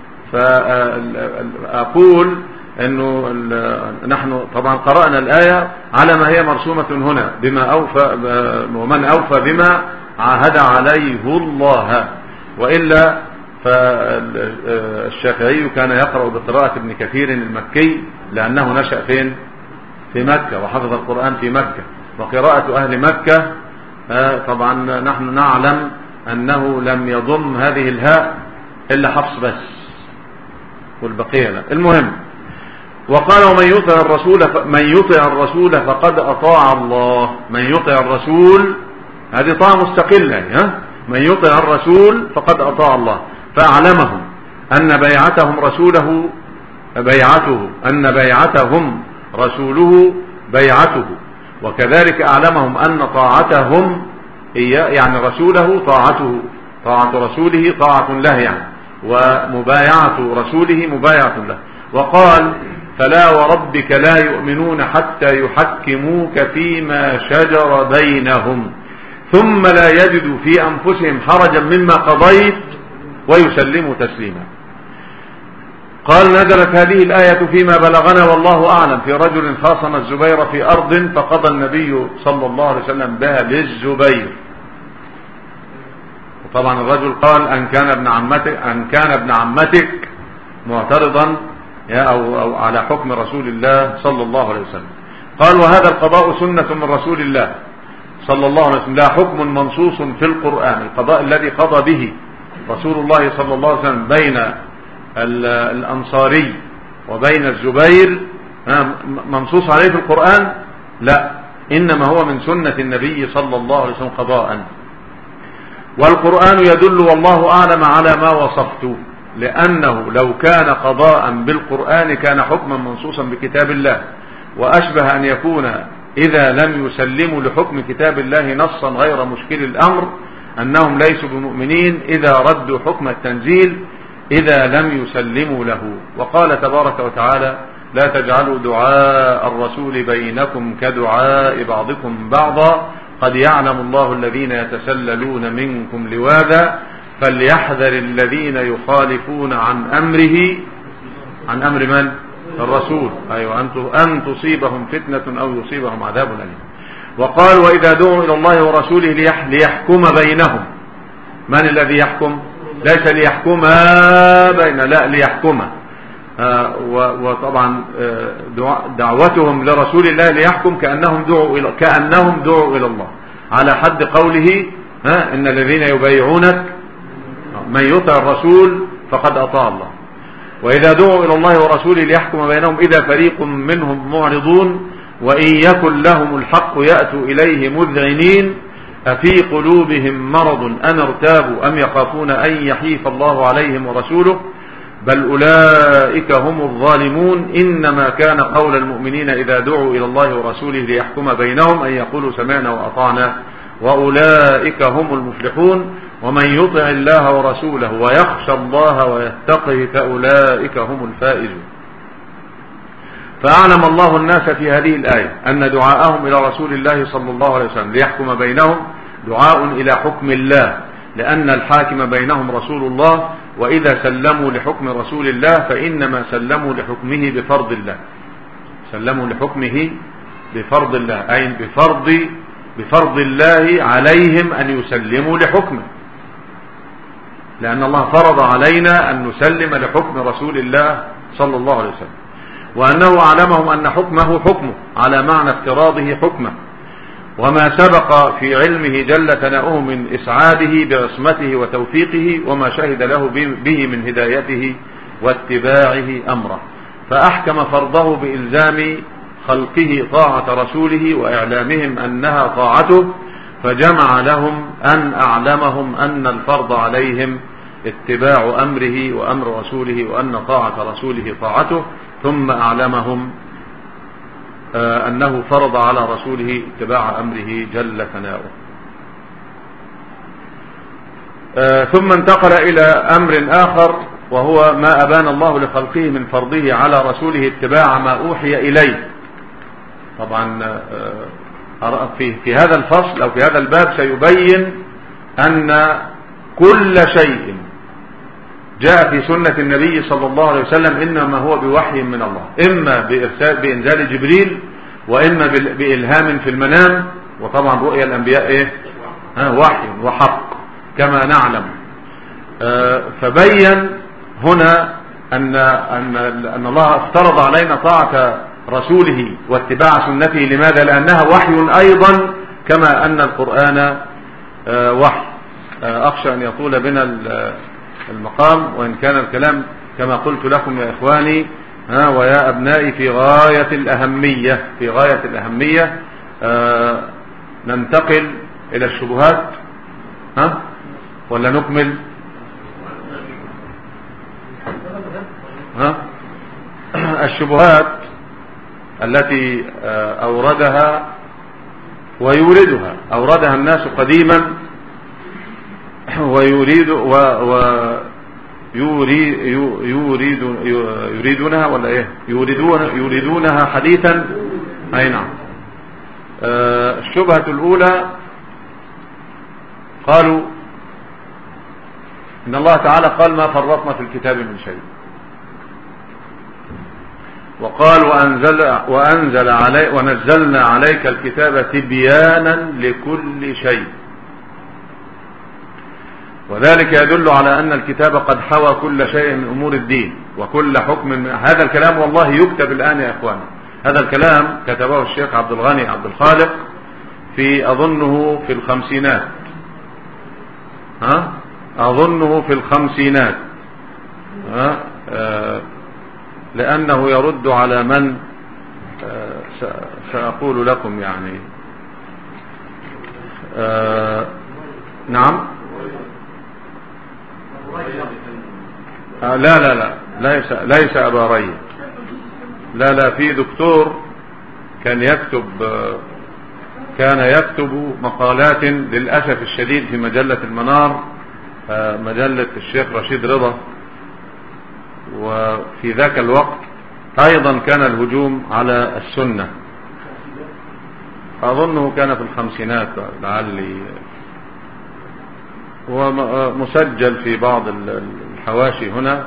A: فأقول أنه نحن طبعا قرأنا الآية على ما هي مرسومة هنا بما أوفى ومن أوفى بما عاهد عليه الله، وإلا فالشافعي كان يقرأ بقراءة ابن كثير المكي لأنه نشأ فين؟ في مكة، وحفظ القرآن في مكة. وقراءة أهل مكة طبعا نحن نعلم أنه لم يضم هذه الهاء إلا حفص بس، والبقية لا. المهم، وقال ومن يطع الرسول من يطع الرسول فقد أطاع الله. من يطع الرسول هذه طاعة مستقلة، ها؟ من يطع الرسول فقد أطاع الله. فأعلمهم أن بيعتهم رسوله بيعته أن بيعتهم رسوله بيعته، وكذلك أعلمهم أن طاعتهم يعني رسوله طاعته، طاعة رسوله طاعة له يعني، ومبايعة رسوله مبايعة له. وقال فلا وربك لا يؤمنون حتى يحكموك فيما شجر بينهم ثم لا يجدوا في أنفسهم حرجا مما قضيت ويسلموا تسليما. قال نزلت هذه الآية فيما بلغنا والله أعلم في رجل خاصم الزبير في أرض فقضى النبي صلى الله عليه وسلم بها للزبير. وطبعا الرجل قال أن كان ابن عمتك أن كان ابن عمتك معترضا أو, أو على حكم رسول الله صلى الله عليه وسلم. قال وهذا القضاء سنة من رسول الله صلى الله عليه وسلم، لا حكم منصوص في القرآن. القضاء الذي قضى به رسول الله صلى الله عليه وسلم بين الأنصاري وبين الزبير منصوص عليه في القرآن؟ لا، إنما هو من سنة النبي صلى الله عليه وسلم قضاء. والقرآن يدل والله أعلم على ما وصفته، لأنه لو كان قضاء بالقرآن كان حكما منصوصا بكتاب الله، وأشبه أن يكون إذا لم يسلموا لحكم كتاب الله نصا غير مشكل الأمر أنهم ليسوا بمؤمنين إذا ردوا حكم التنزيل إذا لم يسلموا له. وقال تبارك وتعالى لا تجعلوا دعاء الرسول بينكم كدعاء بعضكم بعضا قد يعلم الله الذين يتسللون منكم لواذا فليحذر الذين يخالفون عن أمره عن أمر من؟ الرسول. أيوة، أن تصيبهم فتنة أو يصيبهم عذاب أليم. وقال وإذا دعوا إلى الله ورسوله ليحكم بينهم. من الذي يحكم؟ ليس ليحكم بين، لا ليحكم. آه وطبعا آه دعوتهم لرسول الله ليحكم كأنهم دعوا إلى كأنهم دعوا إلى الله، على حد قوله ها إن الذين يبايعونك من يطع الرسول فقد أطاع الله. وإذا دعوا إلى الله ورسوله ليحكم بينهم إذا فريق منهم معرضون وإن يكن لهم الحق يأتوا إليه مذعنين أفي قلوبهم مرض أن ارتابوا أم يخافون أن يحيف الله عليهم ورسوله بل أولئك هم الظالمون. إنما كان قول المؤمنين إذا دعوا إلى الله ورسوله ليحكم بينهم أن يقولوا سمعنا وأطعنا وأولئك هم المفلحون. ومن يطع الله ورسوله ويخشى الله ويتقه فأولئك هم الفائزون. فأعلم الله الناس في هذه الآية أن دعاءهم إلى رسول الله صلى الله عليه وسلم ليحكم بينهم دعاء إلى حكم الله، لأن الحاكم بينهم رسول الله، وإذا سلموا لحكم رسول الله فإنما سلموا لحكمه بفرض الله، سلموا لحكمه بفرض الله، أي بفرض بفرض الله عليهم أن يسلموا لحكمه، لأن الله فرض علينا أن نسلم لحكم رسول الله صلى الله عليه وسلم، وأنه أعلمهم أن حكمه حكمه على معنى افتراضه حكمه، وما سبق في علمه جل ثناؤه من إسعاده بعصمته وتوفيقه وما شهد له به من هدايته واتباعه أمره، فأحكم فرضه بإلزام خلقه طاعة رسوله وإعلامهم أنها طاعته، فجمع لهم أن أعلمهم أن الفرض عليهم اتباع أمره وأمر رسوله وأن طاعة رسوله طاعته، ثم أعلمهم أنه فرض على رسوله اتباع أمره جل ثناؤه. ثم انتقل إلى أمر آخر وهو ما أبان الله لخلقه من فرضه على رسوله اتباع ما أوحي إليه. طبعا في في هذا الفصل أو في هذا الباب سيبين أن كل شيء جاء في سنة النبي صلى الله عليه وسلم إنما هو بوحي من الله، إما بإرسال بإنزال جبريل وإما بإلهام في المنام، وطبعا رؤيا الأنبياء إيه؟ ها وحي وحق كما نعلم. آه فبين هنا أن أن أن الله افترض علينا طاعة رسوله واتباع سنته. لماذا؟ لأنها وحي أيضا كما أن القرآن وحي. أخشى أن يطول بنا المقام، وإن كان الكلام كما قلت لكم يا إخواني ها ويا أبنائي في غاية الأهمية في غاية الأهمية. آه ننتقل إلى الشبهات ها ولا نكمل؟ ها الشبهات التي أوردها ويوردها أوردها الناس قديما ويريد و, و يريد يريد يريدونها ولا ايه يريدون يريدونها حديثا. اي نعم. آه الشبهة الاولى قالوا ان الله تعالى قال ما فرطنا في الكتاب من شيء، وقال وانزل وانزل علي ونزلنا عليك الكتاب تبيانا لكل شيء، وذلك يدل على أن الكتاب قد حوى كل شيء من أمور الدين وكل حكم من هذا الكلام. والله يكتب الآن يا إخوان، هذا الكلام كتبه الشيخ عبد الغني عبد الخالق في أظنه في الخمسينات ها أظنه في الخمسينات ها آه لأنه يرد على من آه سأقول لكم يعني آه نعم آه لا لا لا ليس ليس أبا ري، لا لا في دكتور كان يكتب آه كان يكتب مقالات للأسف الشديد في مجلة المنار، آه مجلة الشيخ رشيد رضا، وفي ذاك الوقت أيضا كان الهجوم على السنة. أظنه كان في الخمسينات لعلي، ومسجل في بعض الحواشي هنا.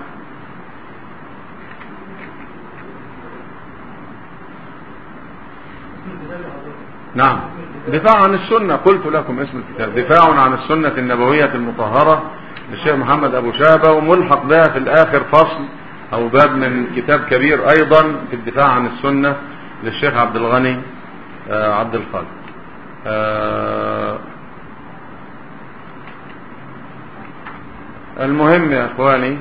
A: نعم دفاع عن السنة، قلت لكم اسم الكتاب دفاع عن السنة النبوية المطهرة للشيخ محمد أبو شابة، وملحق بها في الآخر فصل أو باب من كتاب كبير أيضا في الدفاع عن السنة للشيخ عبد الغني آه عبد الخالق. آه المهم يا اخواني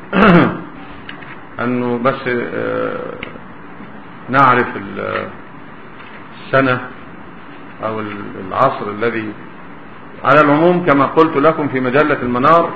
A: انه بس نعرف السنة او العصر الذي على العموم كما قلت لكم في مجلة المنار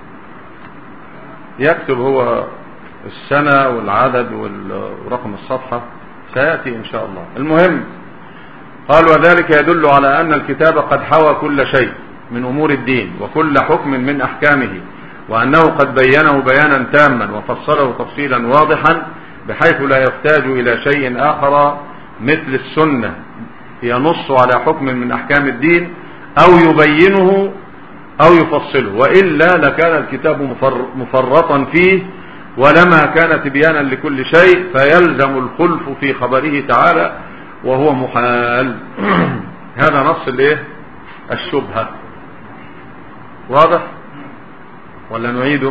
A: يكتب هو السنة والعدد ورقم الصفحة سيأتي ان شاء الله. المهم قال وذلك يدل على ان الكتاب قد حوى كل شيء من امور الدين وكل حكم من احكامه، وأنه قد بينه بيانا تاما وفصله تفصيلا واضحا بحيث لا يحتاج إلى شيء آخر مثل السنة ينص على حكم من أحكام الدين أو يبينه أو يفصله، وإلا لكان الكتاب مفرطا فيه ولما كان تبيانا لكل شيء، فيلزم الخلف في خبره تعالى وهو محال. هذا نص الايه الشبهة. واضح ولا نعيده؟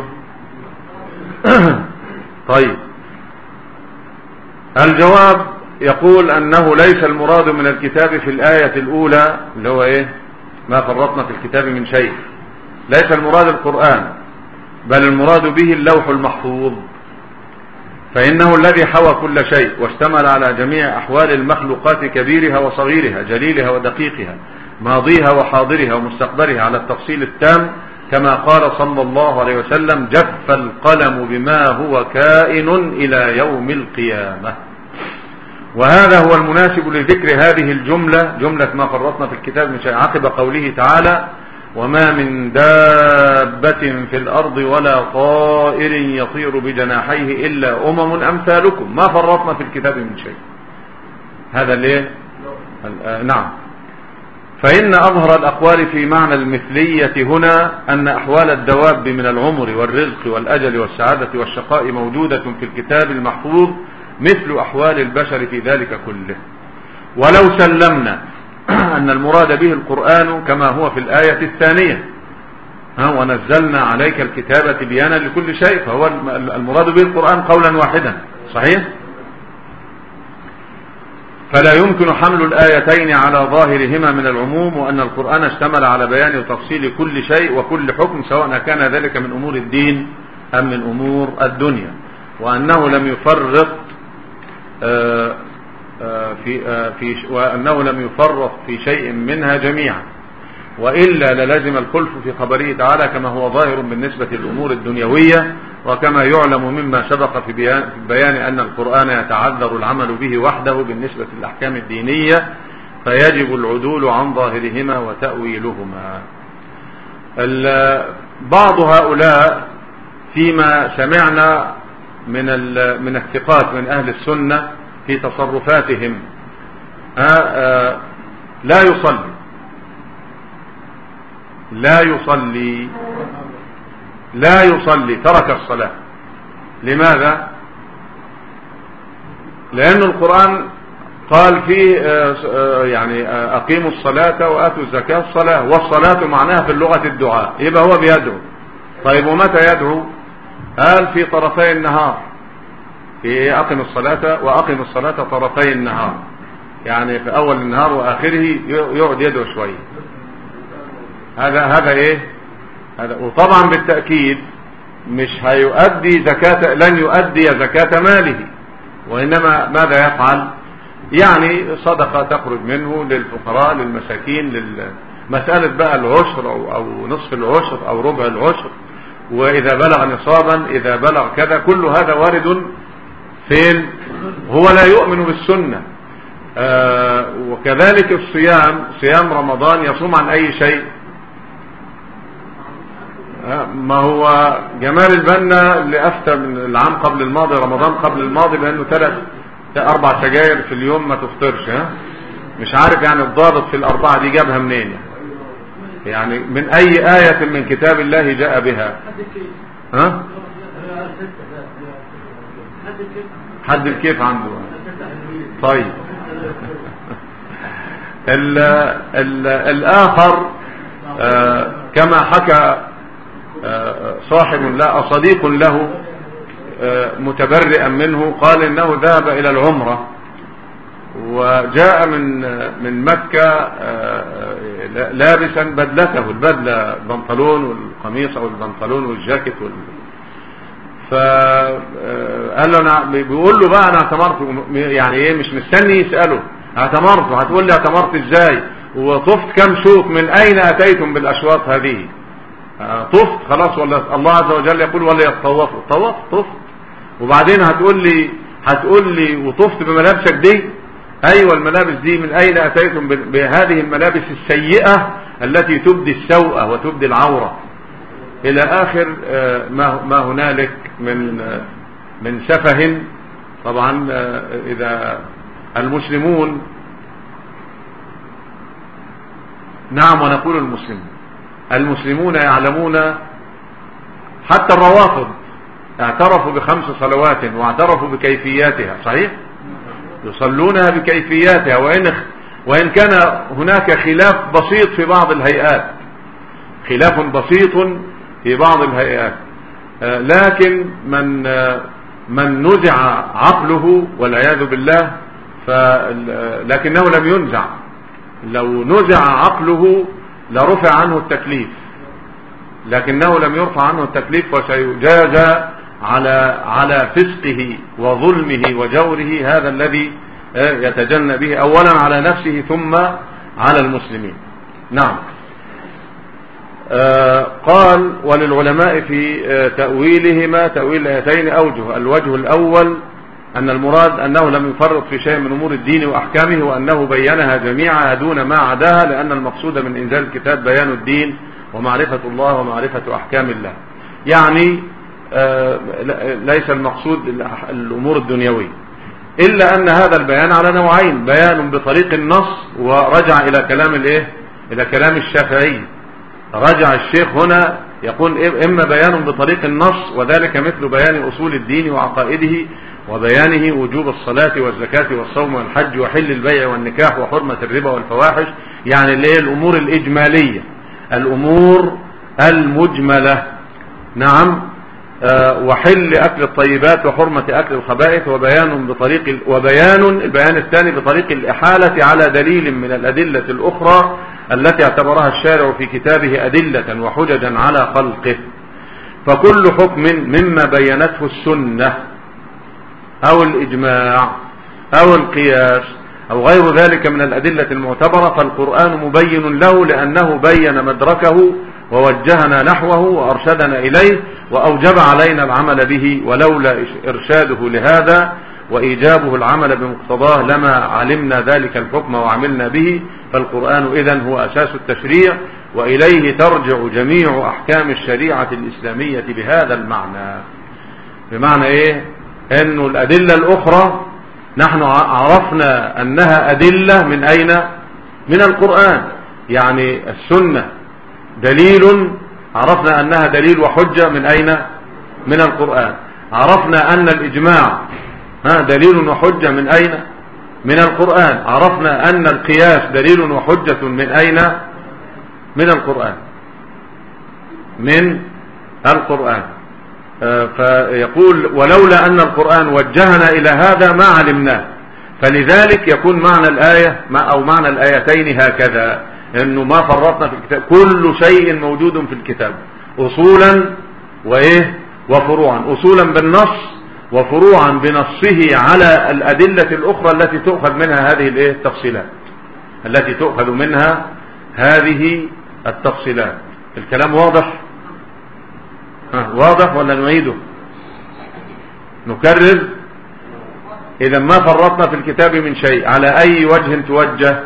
A: طيب الجواب يقول أنه ليس المراد من الكتاب في الآية الأولى اللي هو إيه ما فرطنا في الكتاب من شيء، ليس المراد القرآن، بل المراد به اللوح المحفوظ، فإنه الذي حوى كل شيء واشتمل على جميع أحوال المخلوقات كبيرها وصغيرها جليلها ودقيقها ماضيها وحاضرها ومستقبلها على التفصيل التام، كما قال صلى الله عليه وسلم جف القلم بما هو كائن إلى يوم القيامة. وهذا هو المناسب لذكر هذه الجملة جملة ما فرطنا في الكتاب من شيء عقب قوله تعالى وما من دابة في الأرض ولا طائر يطير بجناحيه إلا أمم أمثالكم ما فرطنا في الكتاب من شيء. هذا ليه؟ نعم. فإن أظهر الأقوال في معنى المثلية هنا أن أحوال الدواب من العمر والرزق والأجل والسعادة والشقاء موجودة في الكتاب المحفوظ مثل أحوال البشر في ذلك كله. ولو سلمنا أن المراد به القرآن كما هو في الآية الثانية ها ونزلنا عليك الكتاب تبيانا لكل شيء، فهو المراد به القرآن قولا واحدا. صحيح؟ فلا يمكن حمل الآيتين على ظاهرهما من العموم، وأن القرآن اشتمل على بيان وتفصيل كل شيء وكل حكم، سواء كان ذلك من أمور الدين أم من أمور الدنيا، وأنه لم يفرط في في وأنه لم يفرط في شيء منها جميعا، وإلا للزم الخلف في خبره تعالى كما هو ظاهر بالنسبة للأمور الدنيوية، وكما يعلم مما سبق في بيان أن القرآن يتعذر العمل به وحده بالنسبة للأحكام الدينية، فيجب العدول عن ظاهرهما وتأويلهما. بعض هؤلاء فيما سمعنا من من الثقات من أهل السنة في تصرفاتهم لا يصلي لا يصلي لا يصلي ترك الصلاة. لماذا؟ لأن القرآن قال فيه يعني أقيموا الصلاة وآتوا الزكاة. الصلاة والصلاة معناها في اللغة الدعاء، يبقى هو بيدعو. طيب ومتى يدعو؟ قال في طرفي النهار، في أقم الصلاة وأقم الصلاة طرفي النهار، يعني في أول النهار وآخره يقعد يدعو شوية. هذا هذا إيه؟ هذا. وطبعا بالتأكيد مش هيؤدي زكاة، لن يؤدي زكاة ماله، وإنما ماذا يفعل؟ يعني صدقة تخرج منه للفقراء للمساكين، للمسألة بقى العشر أو, أو نصف العشر أو ربع العشر، وإذا بلغ نصابا إذا بلغ كذا، كل هذا وارد فين؟ هو لا يؤمن بالسنة. آه وكذلك الصيام، صيام رمضان يصوم عن أي شيء؟ ما هو جمال البنا اللي أفتى من العام قبل الماضي، رمضان قبل الماضي، بأنه ثلاث أربع سجاير في اليوم ما تفطرش. ها مش عارف يعني الضابط في الأربعة دي جابها منين، يعني من أي آية من كتاب الله جاء بها؟ ها حد الكيف عنده؟ طيب ال ال الآخر آه كما حكى صاحب لا صديق له متبرئا منه، قال انه ذهب الى العمرة وجاء من من مكة لابسا بدلته، البدلة البنطلون والقميص او البنطلون والجاكيت وال... فقال له انا، بيقول له بقى انا اعتمرت، يعني ايه مش مستني يسأله اعتمرت، هتقول لي اعتمرت ازاي وطفت كم شوط، من اين اتيتم بالاشواط هذه؟ طفت خلاص، ولا الله عز وجل يقول ولا يتطوفوا؟ طوف طفت. وبعدين هتقول لي هتقول لي وطفت بملابسك دي؟ ايوه الملابس دي، من اين اتيتم بهذه الملابس السيئة التي تبدي السوءة وتبدي العورة، الى اخر ما ما هنالك من من سفه. طبعا اذا المسلمون، نعم ونقول المسلمون المسلمون يعلمون، حتى الروافض اعترفوا بخمس صلوات واعترفوا بكيفياتها. صحيح؟ يصلونها بكيفياتها، وإن وإن كان هناك خلاف بسيط في بعض الهيئات، خلاف بسيط في بعض الهيئات، لكن من من نزع عقله والعياذ بالله، لكنه لم ينزع. لو نزع عقله لرفع عنه التكليف، لكنه لم يرفع عنه التكليف، وسيجازى على على فسقه وظلمه وجوره، هذا الذي يتجنى به اولا على نفسه ثم على المسلمين. نعم. آه قال وللعلماء في آه تأويلهما تأويل الآيتين أوجه. الوجه الأول أن المراد أنه لم يفرط في شيء من أمور الدين وأحكامه، وأنه بينها جميعا دون ما عداها، لأن المقصود من إنزال الكتاب بيان الدين ومعرفة الله ومعرفة أحكام الله. يعني آه ليس المقصود الأمور الدنيوية، إلا أن هذا البيان على نوعين: بيان بطريق النص، ورجع إلى كلام الإيه؟ إلى كلام الشافعي. رجع الشيخ هنا يقول إما بيان بطريق النص، وذلك مثل بيان أصول الدين وعقائده، وبيانه وجوب الصلاة والزكاة والصوم والحج وحل البيع والنكاح، وحرمة الربا والفواحش، يعني اللي هي الأمور الإجمالية، الأمور المجملة. نعم. آه وحل أكل الطيبات وحرمة أكل الخبائث، وبيان بطريق وبيان البيان الثاني بطريق الإحالة على دليل من الأدلة الأخرى التي اعتبرها الشارع في كتابه أدلة وحججا على خلقه. فكل حكم مما بينته السنة أو الإجماع أو القياس أو غير ذلك من الأدلة المعتبرة فالقرآن مبين له، لأنه بين مدركه ووجهنا نحوه وأرشدنا إليه وأوجب علينا العمل به، ولولا إرشاده لهذا وإيجابه العمل بمقتضاه لما علمنا ذلك الحكم وعملنا به. فالقرآن إذن هو أساس التشريع، وإليه ترجع جميع أحكام الشريعة الإسلامية بهذا المعنى. بمعنى إيه؟ أنه الأدلة الأخرى نحن عرفنا أنها أدلة من أين؟ من القرآن. يعني السنة دليل، عرفنا أنها دليل وحجة من أين؟ من القرآن. عرفنا أن الإجماع دليل وحجة من أين؟ من القرآن. عرفنا أن القياس دليل وحجة من أين؟ من القرآن. من القرآن. فيقول ولولا أن القرآن وجهنا إلى هذا ما علمناه. فلذلك يكون معنى الآية أو معنى الآيتين هكذا، أنه ما فرطنا في الكتاب، كل شيء موجود في الكتاب أصولا وإيه وفروعا، أصولا بالنص وفروعا بنصه على الأدلة الأخرى التي تؤخذ منها هذه الإيه التفصيلات، التي تؤخذ منها هذه التفصيلات. الكلام واضح؟ ها واضح ولا نعيده؟ نكرر. إذا ما فرطنا في الكتاب من شيء، على أي وجه توجه؟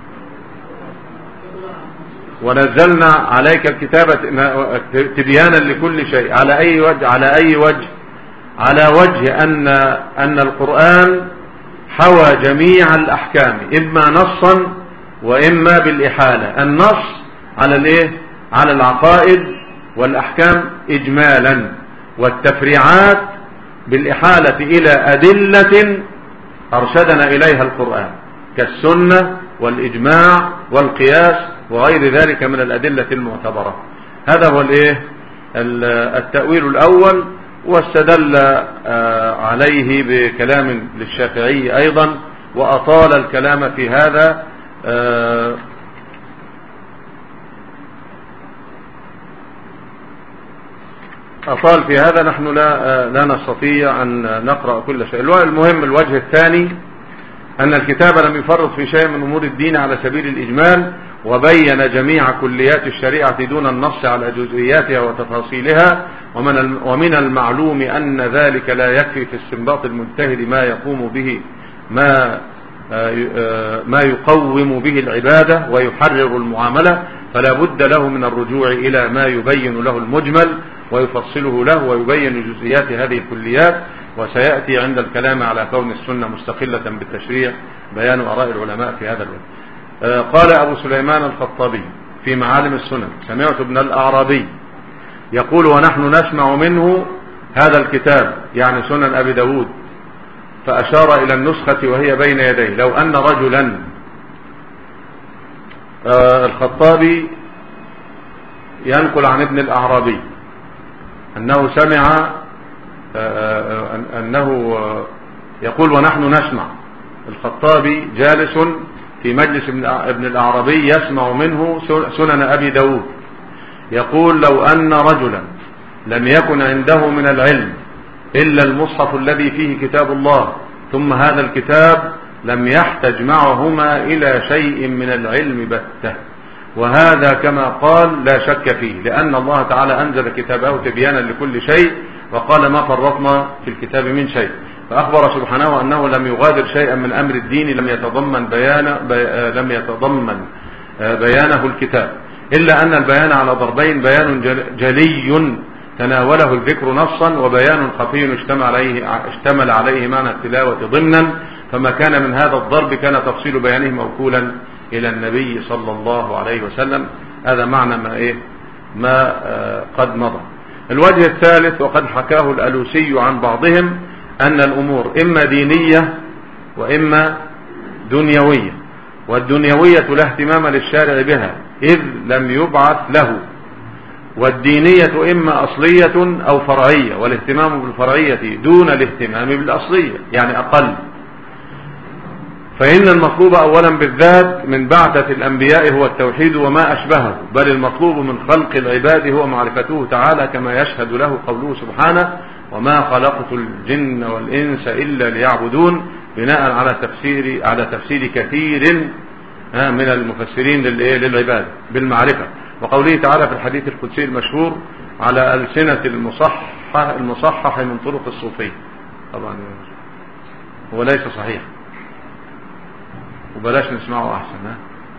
A: ونزلنا عليك الكتاب تبيانا لكل شيء. على أي وجه؟ على أي وجه؟ على وجه أن أن القرآن حوى جميع الأحكام، إما نصا وإما بالإحالة. النص على الإيه؟ على العقائد والأحكام إجمالا، والتفريعات بالإحالة إلى أدلة أرشدنا إليها القرآن كالسنة والإجماع والقياس وغير ذلك من الأدلة المعتبرة. هذا هو الإيه؟ التأويل الأول. واستدل عليه بكلام للشافعي أيضا، وأطال الكلام في هذا. أطال في هذا، نحن لا لا نستطيع أن نقرأ كل شيء. المهم الوجه الثاني أن الكتاب لم يفرط في شيء من أمور الدين على سبيل الإجمال، وبين جميع كليات الشريعة دون النص على جزئياتها وتفاصيلها. ومن ومن المعلوم أن ذلك لا يكفي في استنباط المجتهد ما يقوم به ما ما يقوم به العبادة ويحرر المعاملة، فلا بد له من الرجوع إلى ما يبين له المجمل ويفصله له ويبين جزئيات هذه الكليات. وسيأتي عند الكلام على كون السنة مستقلة بالتشريع بيان آراء العلماء في هذا الوقت. قال أبو سليمان الخطابي في معالم السنن: سمعت ابن الأعرابي يقول ونحن نسمع منه هذا الكتاب، يعني سنن أبي داود، فأشار إلى النسخة وهي بين يديه. لو أن رجلا، الخطابي ينقل عن ابن الأعرابي أنه سمع أنه يقول ونحن نسمع. الخطابي جالس في مجلس ابن الأعرابي يسمع منه سنن أبي داود، يقول لو أن رجلا لم يكن عنده من العلم إلا المصحف الذي فيه كتاب الله ثم هذا الكتاب لم يحتج معهما إلى شيء من العلم بتة. وهذا كما قال لا شك فيه، لأن الله تعالى أنزل كتابه تبيانا لكل شيء، وقال ما فرطنا في الكتاب من شيء. فأخبر سبحانه أنه لم يغادر شيئا من أمر الدين لم يتضمن بيان بي لم يتضمن بيانه الكتاب، إلا أن البيان على ضربين: بيان جلي تناوله الذكر نصا، وبيان خفي اشتمل عليه, اشتمل عليه معنى التلاوة ضمنا. فما كان من هذا الضرب كان تفصيل بيانه موكولا إلى النبي صلى الله عليه وسلم. هذا معنى ما, إيه ما قد مضى. الوجه الثالث وقد حكاه الألوسي عن بعضهم أن الأمور إما دينية وإما دنيوية، والدنيوية لا اهتمام للشارع بها إذ لم يبعث له، والدينية إما أصلية أو فرعية، والاهتمام بالفرعية دون الاهتمام بالأصلية، يعني أقل. فإن المطلوب أولا بالذات من بعثة الأنبياء هو التوحيد وما أشبهه، بل المطلوب من خلق العباد هو معرفته تعالى، كما يشهد له قوله سبحانه: وما خلقت الجن والإنس إلا ليعبدون، بناء على تفسير على تفسير كثير من المفسرين للعباد بالمعرفة. وقوله تعالى في الحديث القدسي المشهور: على ألسنة المصحح المصحح من طرق الصوفية. طبعا هو ليس صحيح، وبلاش نسمعه أحسن. ها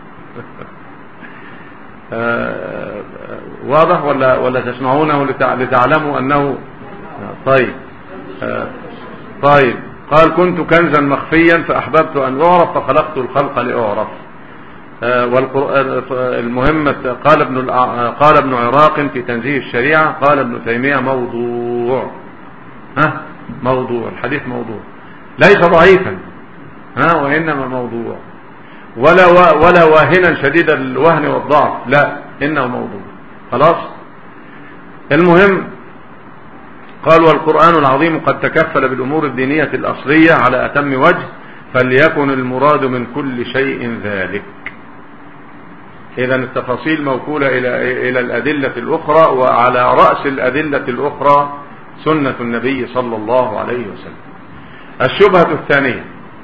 A: آه واضح ولا ولا تسمعونه لتعلموا أنه طيب. آه طيب قال: كنت كنزا مخفيا فأحببت أن أعرف فخلقت الخلق لأعرف. آه والقرآن المهم قال ابن قال ابن عراق في تنزيه الشريعة، قال ابن تيمية: موضوع. ها موضوع، الحديث موضوع، ليس ضعيفا، ها وإنما موضوع، ولا ولا واهنا شديد الوهن والضعف، لا، إنه موضوع. خلاص. المهم قال: والقرآن العظيم قد تكفل بالأمور الدينية الأصلية على أتم وجه، فليكن المراد من كل شيء ذلك. إذن التفاصيل موكولة إلى إلى الأدلة الأخرى، وعلى رأس الأدلة الأخرى سنة النبي صلى الله عليه وسلم. الشبهة الثانية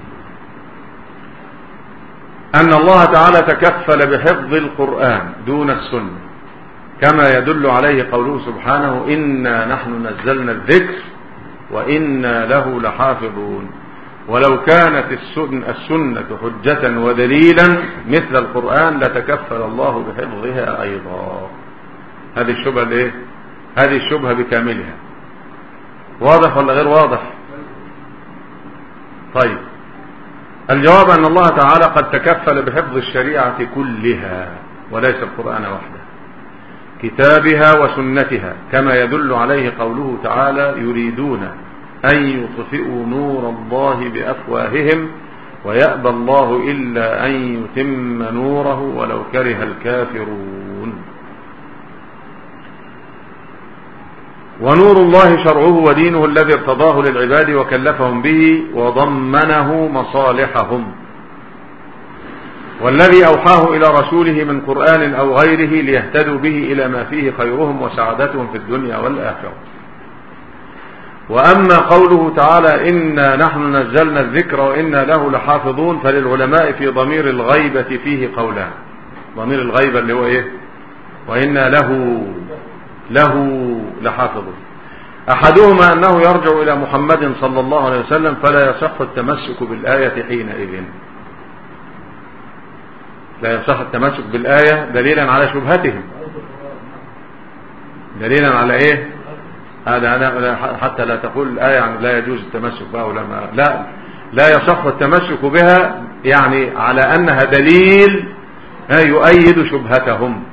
A: أن الله تعالى تكفل بحفظ القرآن دون السنة، كما يدل عليه قوله سبحانه: إنا نحن نزلنا الذكر وإنا له لحافظون. ولو كانت السنة حجة ودليلا مثل القرآن لتكفل الله بحفظها أيضا. هذه الشبهة الايه؟ هذه الشبهة بكاملها. واضح ولا غير واضح؟ طيب، الجواب أن الله تعالى قد تكفل بحفظ الشريعة كلها وليس القرآن وحده، كتابها وسنتها، كما يدل عليه قوله تعالى: يريدون أن يطفئوا نور الله بأفواههم ويأبى الله إلا أن يتم نوره ولو كره الكافرون. ونور الله شرعه ودينه الذي ارتضاه للعباد وكلفهم به وضمنه مصالحهم، والذي أوحاه إلى رسوله من قرآن أو غيره ليهتدوا به إلى ما فيه خيرهم وسعادتهم في الدنيا والآخرة. وأما قوله تعالى: إنا نحن نزلنا الذكر وإنا له لحافظون، فللعلماء في ضمير الغيبة فيه قولان. ضمير الغيبة اللي هو إيه؟ وإنا له له لحافظون. أحدهما أنه يرجع إلى محمد صلى الله عليه وسلم، فلا يصح التمسك بالآية حينئذ. لا يصح التمسك بالآية دليلا على شبهتهم، دليلا على إيه؟ هذا حتى لا تقول الآية يعني لا يجوز التمسك بها ولا ما، لا لا يصح التمسك بها، يعني على أنها دليل يؤيد شبهتهم.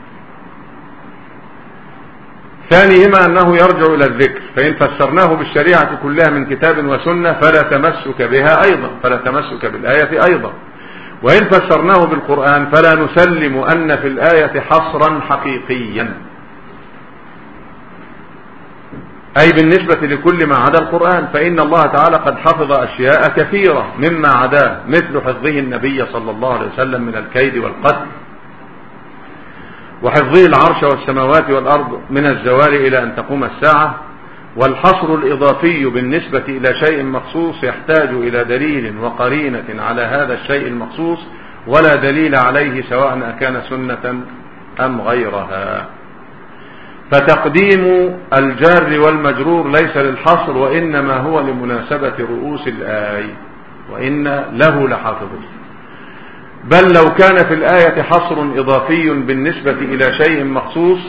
A: ثانيهما أنه يرجع إلى الذكر، فإن فسرناه بالشريعة كلها من كتاب وسنة فلا تمسك بها أيضا، فلا تمسك بالآية أيضا. وإن فسرناه بالقرآن فلا نسلم أن في الآية حصرا حقيقيا، أي بالنسبة لكل ما عدا القرآن، فإن الله تعالى قد حفظ أشياء كثيرة مما عداه، مثل حفظه النبي صلى الله عليه وسلم من الكيد والقتل، وحفظه العرش والسماوات والأرض من الزوال إلى أن تقوم الساعة. والحصر الإضافي بالنسبة إلى شيء مخصوص يحتاج إلى دليل وقرينة على هذا الشيء المخصوص، ولا دليل عليه سواء أكان سنة أم غيرها. فتقديم الجار والمجرور ليس للحصر، وإنما هو لمناسبة رؤوس الآية، وإن له لحافظون. بل لو كان في الآية حصر إضافي بالنسبة إلى شيء مخصوص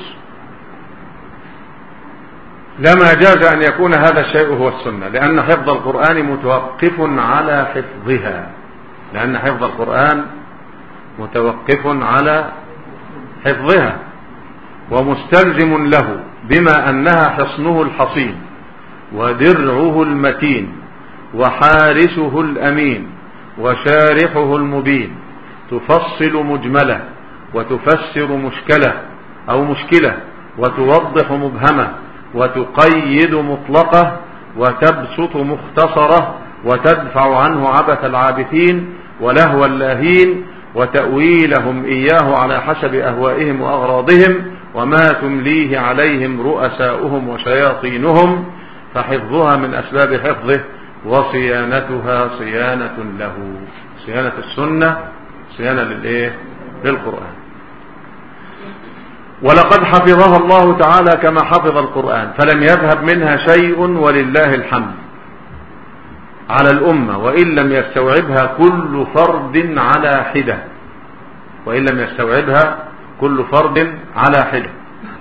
A: لما جاز أن يكون هذا الشيء هو السنة، لأن حفظ القرآن متوقف على حفظها، لأن حفظ القرآن متوقف على حفظها ومستلزم له، بما أنها حصنه الحصين ودرعه المتين وحارسه الأمين وشارحه المبين، تفصل مجملة وتفسر مشكلة أو مشكلة وتوضح مبهمة، وتقيد مطلقة، وتبسط مختصرة، وتدفع عنه عبث العابثين ولهو اللاهين، وتأويلهم إياه على حسب أهوائهم وأغراضهم، وما تمليه عليهم رؤساؤهم وشياطينهم، فحفظها من أسباب حفظه، وصيانتها صيانة له. صيانة السنة صيانة للإيه؟ للقرآن. ولقد حفظها الله تعالى كما حفظ القرآن، فلم يذهب منها شيء ولله الحمد على الأمة، وإن لم يستوعبها كل فرد على حدة، وإن لم يستوعبها كل فرد على حدة.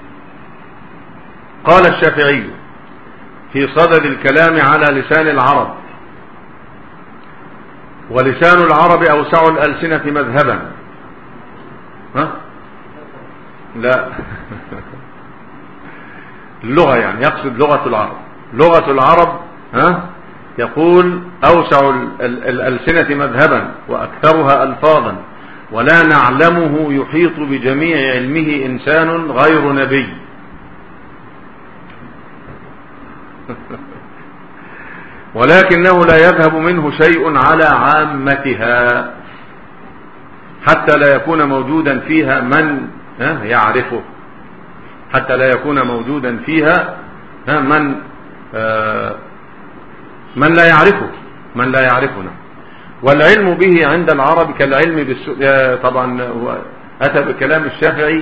A: قال الشافعي في صدد الكلام على لسان العرب: ولسان العرب أوسع الألسنة مذهبا. ها؟ لا اللغة يعني يقصد لغة العرب. لغة العرب ها يقول أوسع الألسنة مذهبا وأكثرها ألفاظا، ولا نعلمه يحيط بجميع علمه إنسان غير نبي. ولكنه لا يذهب منه شيء على عامتها، حتى لا يكون موجودا فيها من يعرفه، حتى لا يكون موجودا فيها من من لا يعرفه من لا يعرفنا. والعلم به عند العرب كالعلم بالسنة. طبعا هو أتى بكلام الشافعي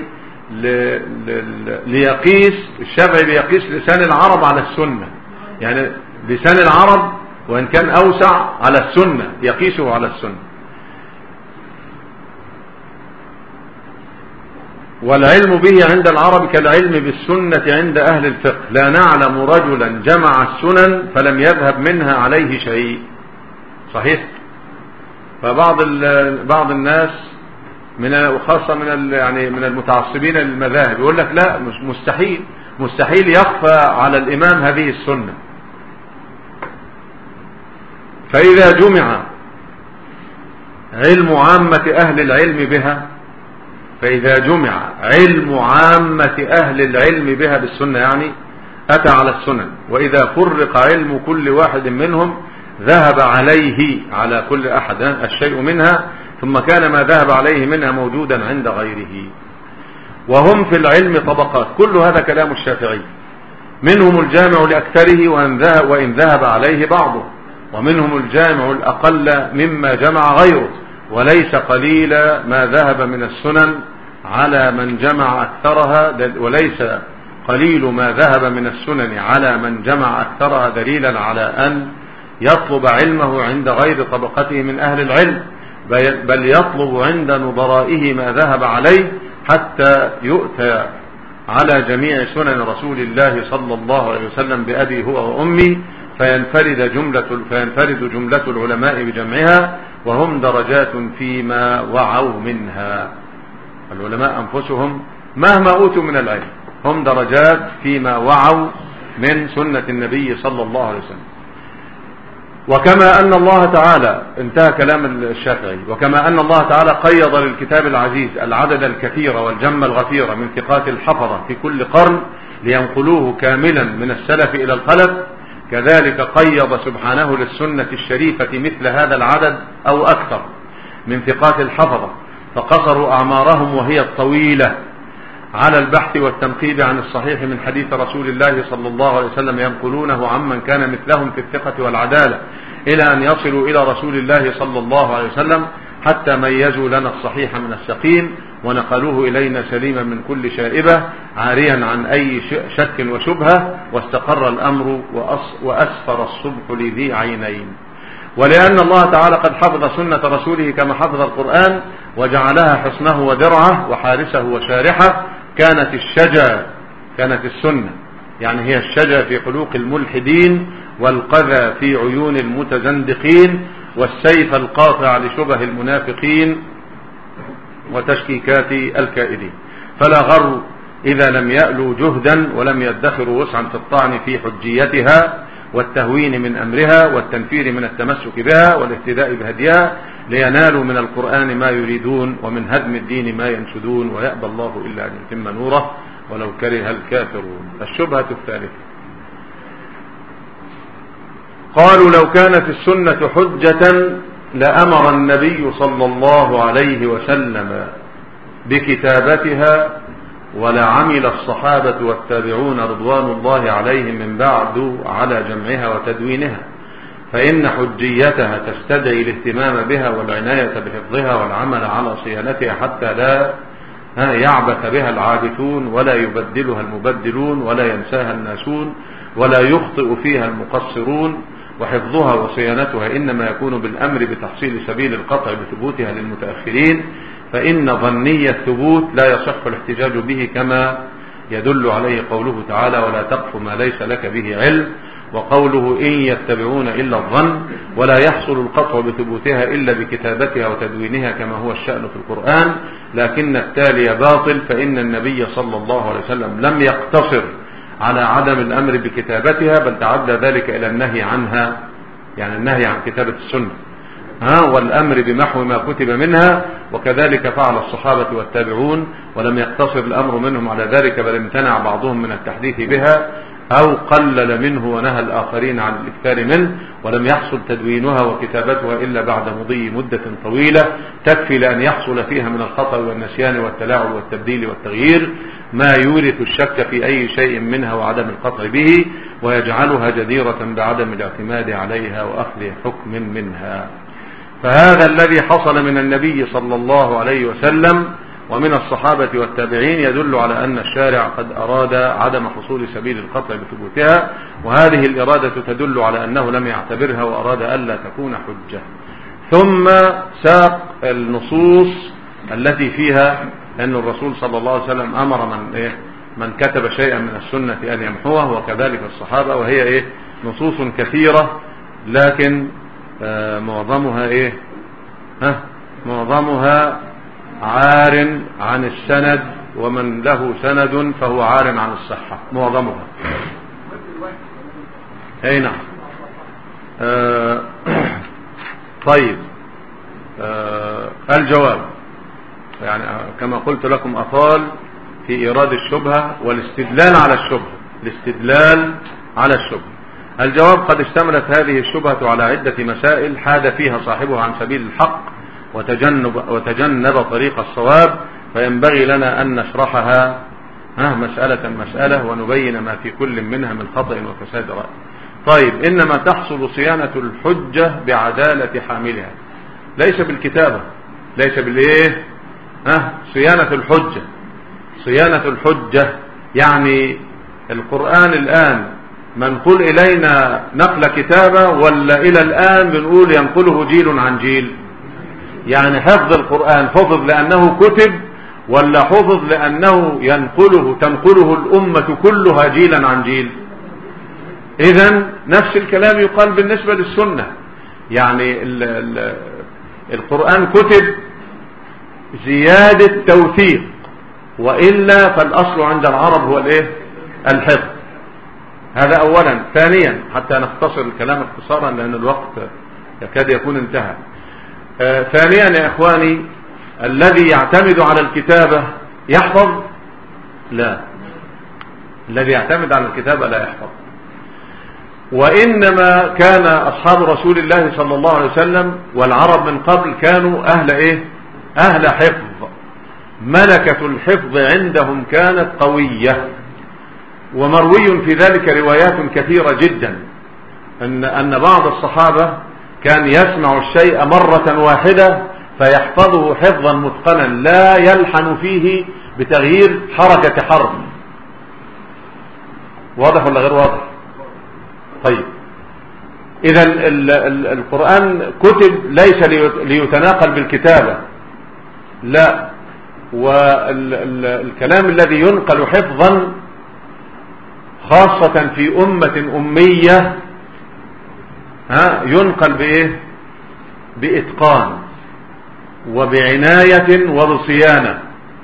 A: ليقيس، الشافعي بيقيس لسان العرب على السنة، يعني لسان العرب وإن كان أوسع على السنة يقيسه على السنة. والعلم به عند العرب كالعلم بالسنة عند أهل الفقه، لا نعلم رجلا جمع السنن فلم يذهب منها عليه شيء. صحيح. فبعض بعض الناس من وخاصة من يعني من المتعصبين للمذاهب يقول لك لا، مستحيل مستحيل يخفى على الإمام هذه السنة. فإذا جمع علم عامة أهل العلم بها فإذا جمع علم عامة أهل العلم بها بالسنة يعني أتى على السنن، وإذا فرق علم كل واحد منهم ذهب عليه على كل أحد الشيء منها، ثم كان ما ذهب عليه منها موجودا عند غيره. وهم في العلم طبقات، كل هذا كلام الشافعي. منهم الجامع لأكثره وإن ذهب عليه بعضه، ومنهم الجامع الأقل مما جمع غيره، وليس قليل ما ذهب من السنن على من جمع أكثرها، وليس قليل ما ذهب من السنن على من جمع أكثرها دليلا على أن يطلب علمه عند غير طبقته من أهل العلم، بل يطلب عند نظرائه ما ذهب عليه، حتى يؤتى على جميع سنن رسول الله صلى الله عليه وسلم بأبي هو وأمي، فينفرد جملة, فينفرد جملة العلماء بجمعها، وهم درجات فيما وعوا منها. العلماء أنفسهم مهما أوتوا من العلم هم درجات فيما وعوا من سنة النبي صلى الله عليه وسلم. وكما أن الله تعالى، انتهى كلام الشافعي، وكما أن الله تعالى قيض للكتاب العزيز العدد الكثير والجم الغفير من ثقات الحفظة في كل قرن لينقلوه كاملا من السلف إلى الخلف، كذلك قيض سبحانه للسنة الشريفة مثل هذا العدد أو أكثر من ثقات الحفظة، فقصروا أعمارهم وهي الطويلة على البحث والتنقيب عن الصحيح من حديث رسول الله صلى الله عليه وسلم، ينقلونه عمن كان مثلهم في الثقة والعدالة إلى أن يصلوا إلى رسول الله صلى الله عليه وسلم، حتى ميزوا لنا الصحيح من السقيم ونقلوه إلينا سليما من كل شائبة عاريا عن أي شك وشبهة، واستقر الأمر وأسفر الصبح لذي عينين. ولأن الله تعالى قد حفظ سنة رسوله كما حفظ القرآن وجعلها حصنه ودرعه وحارسه وشارحه، كانت الشجا كانت السنة يعني هي الشجا في حلوق الملحدين، والقذى في عيون المتزندقين، والسيف القاطع لشبه المنافقين وتشكيكات الكائدين. فلا غر إذا لم يألوا جهدا ولم يدخروا وسعا في الطعن في حجيتها والتهوين من أمرها والتنفير من التمسك بها والاهتداء بهديها، لينالوا من القرآن ما يريدون ومن هدم الدين ما ينشدون، ويأبى الله إلا أن يتم نوره ولو كره الكافرون. الشبهة الثالثة، قالوا لو كانت السنة حجة لأمر النبي صلى الله عليه وسلم بكتابتها ولعمل الصحابة والتابعون رضوان الله عليهم من بعد على جمعها وتدوينها، فإن حجيتها تستدعي الاهتمام بها والعناية بحفظها والعمل على صيانتها حتى لا يعبث بها العابثون ولا يبدلها المبدلون ولا ينساها الناسون ولا يخطئ فيها المقصرون. وحفظها وصيانتها إنما يكون بالأمر بتحصيل سبيل القطع بثبوتها للمتأخرين، فإن ظني الثبوت لا يصح الاحتجاج به، كما يدل عليه قوله تعالى ولا تقف ما ليس لك به علم، وقوله إن يتبعون إلا الظن، ولا يحصل القطع بثبوتها إلا بكتابتها وتدوينها كما هو الشأن في القرآن. لكن التالي باطل، فإن النبي صلى الله عليه وسلم لم يقتصر على عدم الأمر بكتابتها، بل تعدى ذلك إلى النهي عنها، يعني النهي عن كتابة السنة ها والأمر بمحو ما كتب منها، وكذلك فعل الصحابة والتابعون، ولم يقتصر الأمر منهم على ذلك، بل امتنع بعضهم من التحديث بها أو قلل منه ونهى الآخرين عن الإكثار منه، ولم يحصل تدوينها وكتابتها إلا بعد مضي مدة طويلة تكفي لأن يحصل فيها من الخطأ والنسيان والتلاعب والتبديل والتغيير ما يورث الشك في أي شيء منها وعدم القطع به، ويجعلها جديرة بعدم الاعتماد عليها وأخذ حكم منها. فهذا الذي حصل من النبي صلى الله عليه وسلم ومن الصحابة والتابعين يدل على أن الشارع قد أراد عدم حصول سبيل القطع بثبوتها، وهذه الإرادة تدل على أنه لم يعتبرها وأراد ألا تكون حجة. ثم ساق النصوص التي فيها أن الرسول صلى الله عليه وسلم أمر من إيه من كتب شيئا من السنة أن يمحوه، وكذلك الصحابة، وهي إيه نصوص كثيرة، لكن آه معظمها إيه ها معظمها عار عن السند، ومن له سند فهو عار عن الصحة معظمها. اي نعم. آه طيب، آه الجواب يعني كما قلت لكم أطال في إيراد الشبهة والاستدلال على الشبهة الاستدلال على الشبهة. الجواب قد اشتملت هذه الشبهة على عدة مسائل حاد فيها صاحبه عن سبيل الحق وتجنب, وتجنب طريق الصواب، فينبغي لنا أن نشرحها مسألة مسألة ونبين ما في كل منها من خطأ وفساد رأي. طيب، إنما تحصل صيانة الحجة بعدالة حاملها، ليس بالكتابة، ليس بالإيه ها صيانة الحجة صيانة الحجة يعني القرآن الآن منقول إلينا نقل كتابة، ولا إلى الآن بنقول ينقله جيل عن جيل؟ يعني حفظ القرآن حفظ لأنه كتب، ولا حفظ لأنه ينقله تنقله الأمة كلها جيلا عن جيل؟ إذن نفس الكلام يقال بالنسبة للسنة، يعني ال ال القرآن كتب زيادة توثيق، وإلا فالأصل عند العرب هو الإيه الحفظ. هذا أولا. ثانيا، حتى نختصر الكلام اختصارا لأن الوقت يكاد يكون انتهى. آه ثانيا يا إخواني، الذي يعتمد على الكتابة يحفظ؟ لا، الذي يعتمد على الكتابة لا يحفظ. وإنما كان أصحاب رسول الله صلى الله عليه وسلم والعرب من قبل كانوا أهل إيه أهل حفظ، ملكة الحفظ عندهم كانت قوية، ومروي في ذلك روايات كثيرة جدا أن, أن بعض الصحابة كان يسمع الشيء مرة واحدة فيحفظه حفظا متقنا لا يلحن فيه بتغيير حركة حرف. واضح ولا غير واضح؟ طيب، إذا القرآن كتب ليس ليتناقل بالكتابة، لا، والكلام الذي ينقل حفظا خاصة في أمة أمية ها ينقل بإيه بإتقان وبعناية وبصيانة.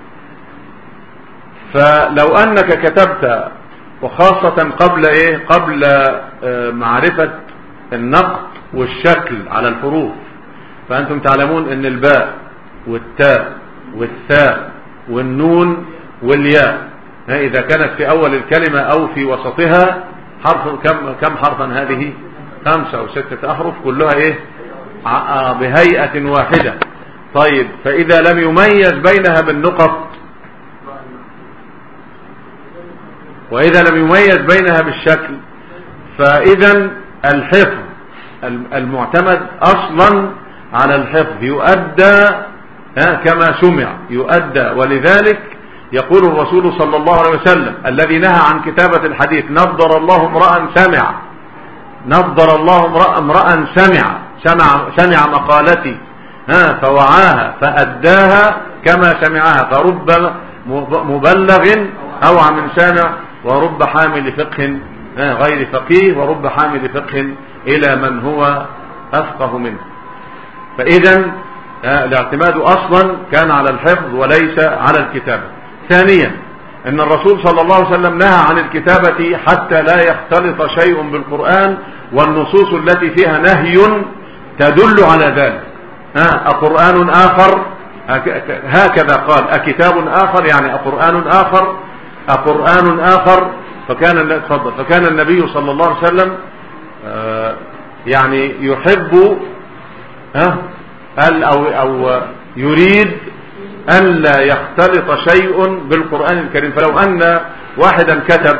A: فلو أنك كتبت وخاصة قبل إيه قبل معرفة النقط والشكل على الحروف، فأنتم تعلمون أن الباء والتاء والثاء والنون والياء إذا كانت في أول الكلمة أو في وسطها حرف، كم كم حرفا هذه؟ خمسة أو ستة أحرف كلها إيه؟ بهيئة واحدة. طيب فإذا لم يميز بينها بالنقط، وإذا لم يميز بينها بالشكل، فإذا الحفظ المعتمد أصلا على الحفظ يؤدى كما سمع يؤدى. ولذلك يقول الرسول صلى الله عليه وسلم الذي نهى عن كتابة الحديث: نضر الله امرأ سمع نضر الله امرأ امرأ سمع سمع سمع مقالتي ها فوعاها فأداها كما سمعها، فرب مبلغ أوعى من سامع، ورب حامل فقه غير فقيه، ورب حامل فقه إلى من هو أفقه منه. فإذا الاعتماد أصلا كان على الحفظ وليس على الكتابة. ثانيا أن الرسول صلى الله عليه وسلم نهى عن الكتابة حتى لا يختلط شيء بالقرآن، والنصوص التي فيها نهي تدل على ذلك. أقرآن آخر هكذا قال، أكتاب آخر يعني أقرآن آخر أقرآن آخر فكان فكان النبي صلى الله عليه وسلم يعني يحب أو أو يريد أن لا يختلط شيء بالقرآن الكريم. فلو أن واحدا كتب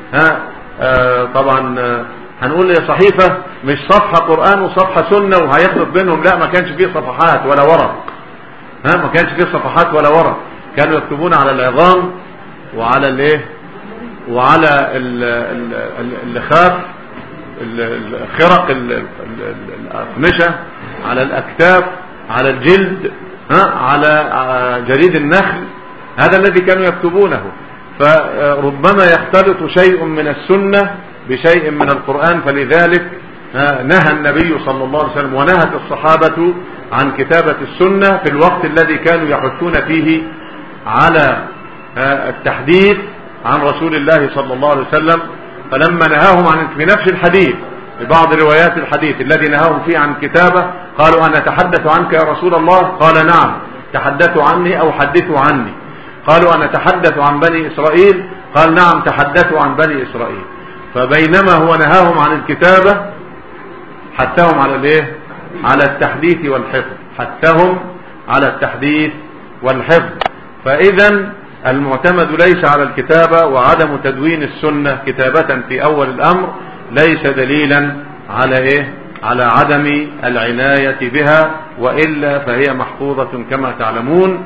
A: طبعا هنقول صحيفة مش صفحة قرآن وصفحة سنة وهيخلط بينهم، لا، ما كانش فيه صفحات ولا ورق، ها ما كانش فيه صفحات ولا ورق، كانوا يكتبون على العظام وعلى الايه وعلى اللخاف الخرق الأقمشة، على الأكتاف، على الجلد، ها على جريد النخل، هذا الذي كانوا يكتبونه. فربما يختلط شيء من السنة بشيء من القرآن، فلذلك نهى النبي صلى الله عليه وسلم ونهت الصحابة عن كتابة السنة في الوقت الذي كانوا يحثون فيه على التحديث عن رسول الله صلى الله عليه وسلم. فلما نهاهم عن في نفس الحديث في بعض روايات الحديث الذي نهاهم فيه عن الكتابة قالوا: أنا أتحدث عنك يا رسول الله؟ قال: نعم، تحدثوا عني أو حدثوا عني. قالوا: أنا أتحدث عن بني إسرائيل؟ قال: نعم، تحدثوا عن بني إسرائيل. فبينما هو نهاهم عن الكتابة حثهم على الايه على التحديث والحفظ حثهم على التحديث والحفظ. فإذا المعتمد ليس على الكتابة، وعدم تدوين السنة كتابة في أول الأمر ليس دليلا على إيه على عدم العناية بها، وإلا فهي محفوظة كما تعلمون.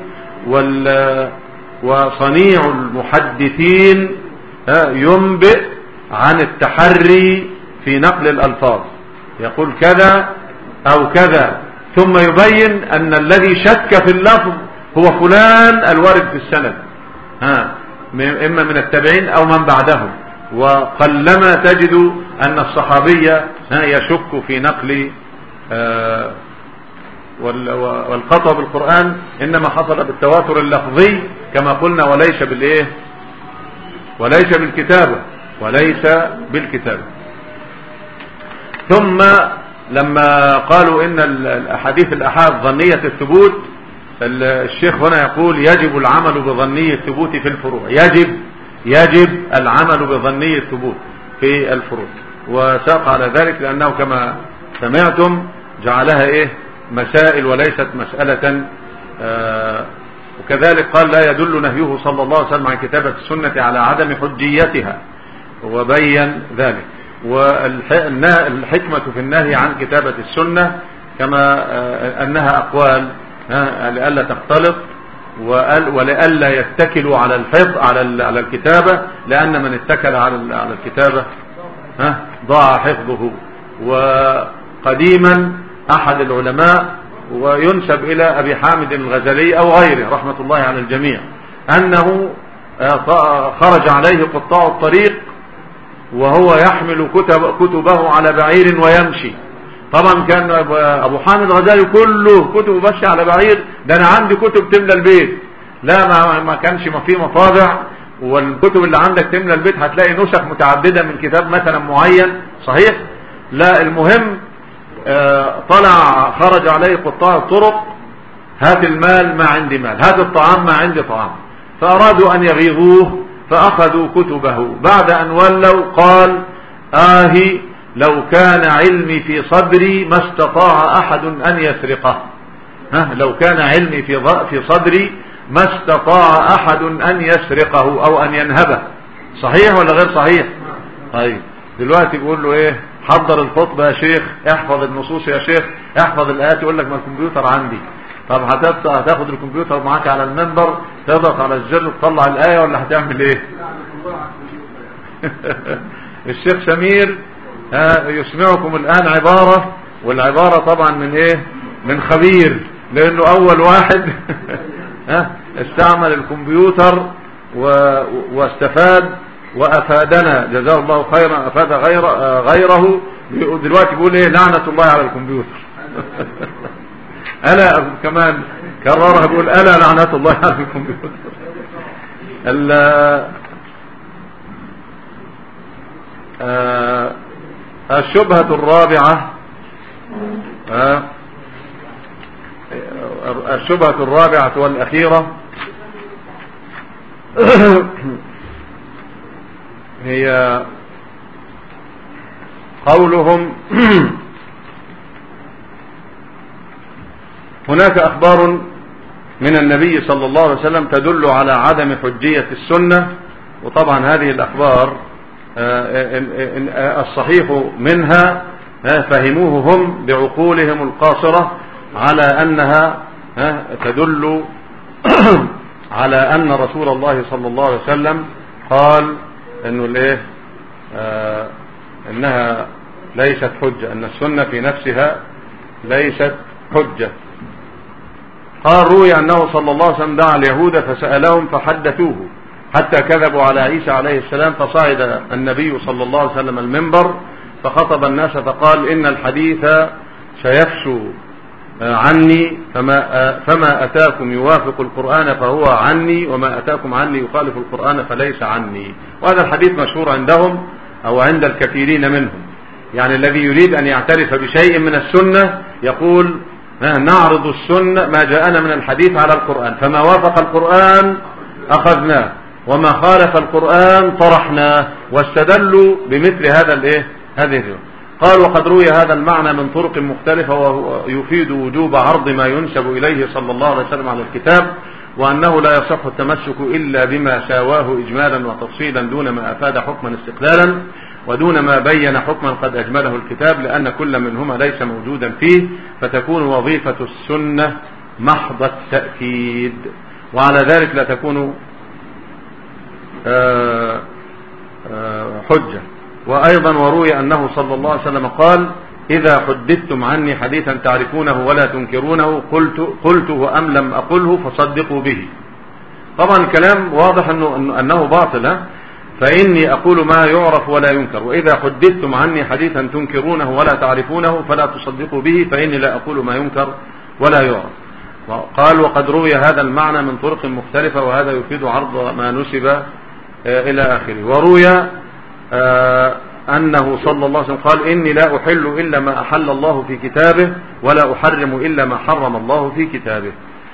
A: وصنيع المحدثين ينبئ عن التحري في نقل الألفاظ، يقول كذا أو كذا، ثم يبين أن الذي شك في اللفظ هو فلان الوارد في السند، ها إما من التابعين أو من بعدهم. وقلما تجد أن الصحابي يشك في نقل آه والقطع بالقرآن، إنما حصل بالتواتر اللفظي كما قلنا، وليس بالإيه وليس بالكتابة وليس بالكتابة. ثم لما قالوا إن الأحاديث الأحاد ظنية الثبوت، الشيخ هنا يقول: يجب العمل بظني الثبوت في الفروع. يجب يجب العمل بظني الثبوت في الفروع، وساق على ذلك لأنه كما سمعتم جعلها إيه مسائل وليست مسألة. آه وكذلك قال: لا يدل نهيه صلى الله عليه وسلم عن كتابة السنة على عدم حجيتها، وبين ذلك. والحكمة في النهي عن كتابة السنة كما أنها أقوال لئلا تختلط، ولئلا يتكلوا على الحفظ على على الكتابة، لأن من اتكل على على الكتابة ضاع حفظه. وقديما أحد العلماء، وينسب إلى أبي حامد الغزالي أو غيره رحمة الله على الجميع، أنه خرج عليه قطاع الطريق وهو يحمل كتب كتبه على بعير ويمشي. طبعا كان أبو حامد الغزالي كله كتب ماشي على بعير، ده أنا عندي كتب تملى البيت. لا، ما, ما كانش ما فيه مطابع، والكتب اللي عندك تملى البيت هتلاقي نسخ متعددة من كتاب مثلا معين، صحيح؟ لا، المهم طلع خرج عليه قطاع الطرق: هات المال ما عندي مال، هات الطعام ما عندي طعام. فأرادوا أن يغيظوه
B: فأخذوا كتبه. بعد أن ولوا قال آهي لو كان علمي في صدري ما استطاع أحد أن يسرقه. ها لو كان علمي في في صدري ما استطاع أحد أن يسرقه أو أن ينهبه. صحيح ولا غير صحيح؟ طيب دلوقتي بيقول له ايه؟ حضر الخطبة يا شيخ، احفظ النصوص يا شيخ، احفظ الآيات. يقول لك ما الكمبيوتر عندي. طب هتاخد الكمبيوتر معاك على المنبر، تضغط على الزر تطلع الآية ولا هتعمل ايه؟ الشيخ سمير يسمعكم الآن عبارة، والعبارة طبعا من ايه؟ من خبير، لانه اول واحد استعمل الكمبيوتر واستفاد وافادنا جزاه الله خيرا، افاد غير غيره. دلوقتي بيقول ايه؟ لعنة الله على الكمبيوتر. الا كمان كررها بيقول الا لعنة الله على الكمبيوتر. الشبهة الرابعة الشبهة الرابعة والأخيرة هي قولهم هناك أخبار من النبي صلى الله عليه وسلم تدل على عدم حجية السنة. وطبعا هذه الأخبار الصحيح منها فهموه هم بعقولهم القاصرة على أنها تدل على أن رسول الله صلى الله عليه وسلم قال انه الايه آه انها ليست حجة، ان السنة في نفسها ليست حجة. قال روي انه صلى الله عليه وسلم دعا اليهود فسألهم فحدثوه حتى كذبوا على عيسى عليه السلام، فصعد النبي صلى الله عليه وسلم المنبر فخطب الناس فقال ان الحديث سيفشو عني، فما, فما أتاكم يوافق القرآن فهو عني، وما أتاكم عني يخالف القرآن فليس عني. وهذا الحديث مشهور عندهم أو عند الكثيرين منهم. يعني الذي يريد أن يعترف بشيء من السنة يقول نعرض السنة ما جاءنا من الحديث على القرآن، فما وافق القرآن أخذناه وما خالف القرآن طرحناه، واستدلوا بمثل هذا الايه هذه الرواية. قال وقد روي هذا المعنى من طرق مختلفة ويفيد وجوب عرض ما ينسب إليه صلى الله عليه وسلم على الكتاب، وأنه لا يصح التمسك إلا بما ساواه إجمالا وتفصيلا دون ما أفاد حكما استقلالا ودون ما بين حكما قد أجمله الكتاب، لأن كل منهما ليس موجودا فيه، فتكون وظيفة السنة محض التأكيد، وعلى ذلك لا تكون آآ آآ حجة. وأيضا وروي أنه صلى الله عليه وسلم قال إذا حدثتم عني حديثا تعرفونه ولا تنكرونه قلت قلته أم لم أقله فصدقوا به. طبعا الكلام واضح أنه, أنه باطل، فإني أقول ما يعرف ولا ينكر، وإذا حدثتم عني حديثا تنكرونه ولا تعرفونه فلا تصدقوا به فإني لا أقول ما ينكر ولا يعرف. قال وقد روي هذا المعنى من طرق مختلفة، وهذا يفيد عرض ما نسب إلى آخره. وروي آه أنه صلى الله عليه وسلم قال إني لا أحل إلا ما أحل الله في كتابه ولا أحرم إلا ما حرم الله في كتابه.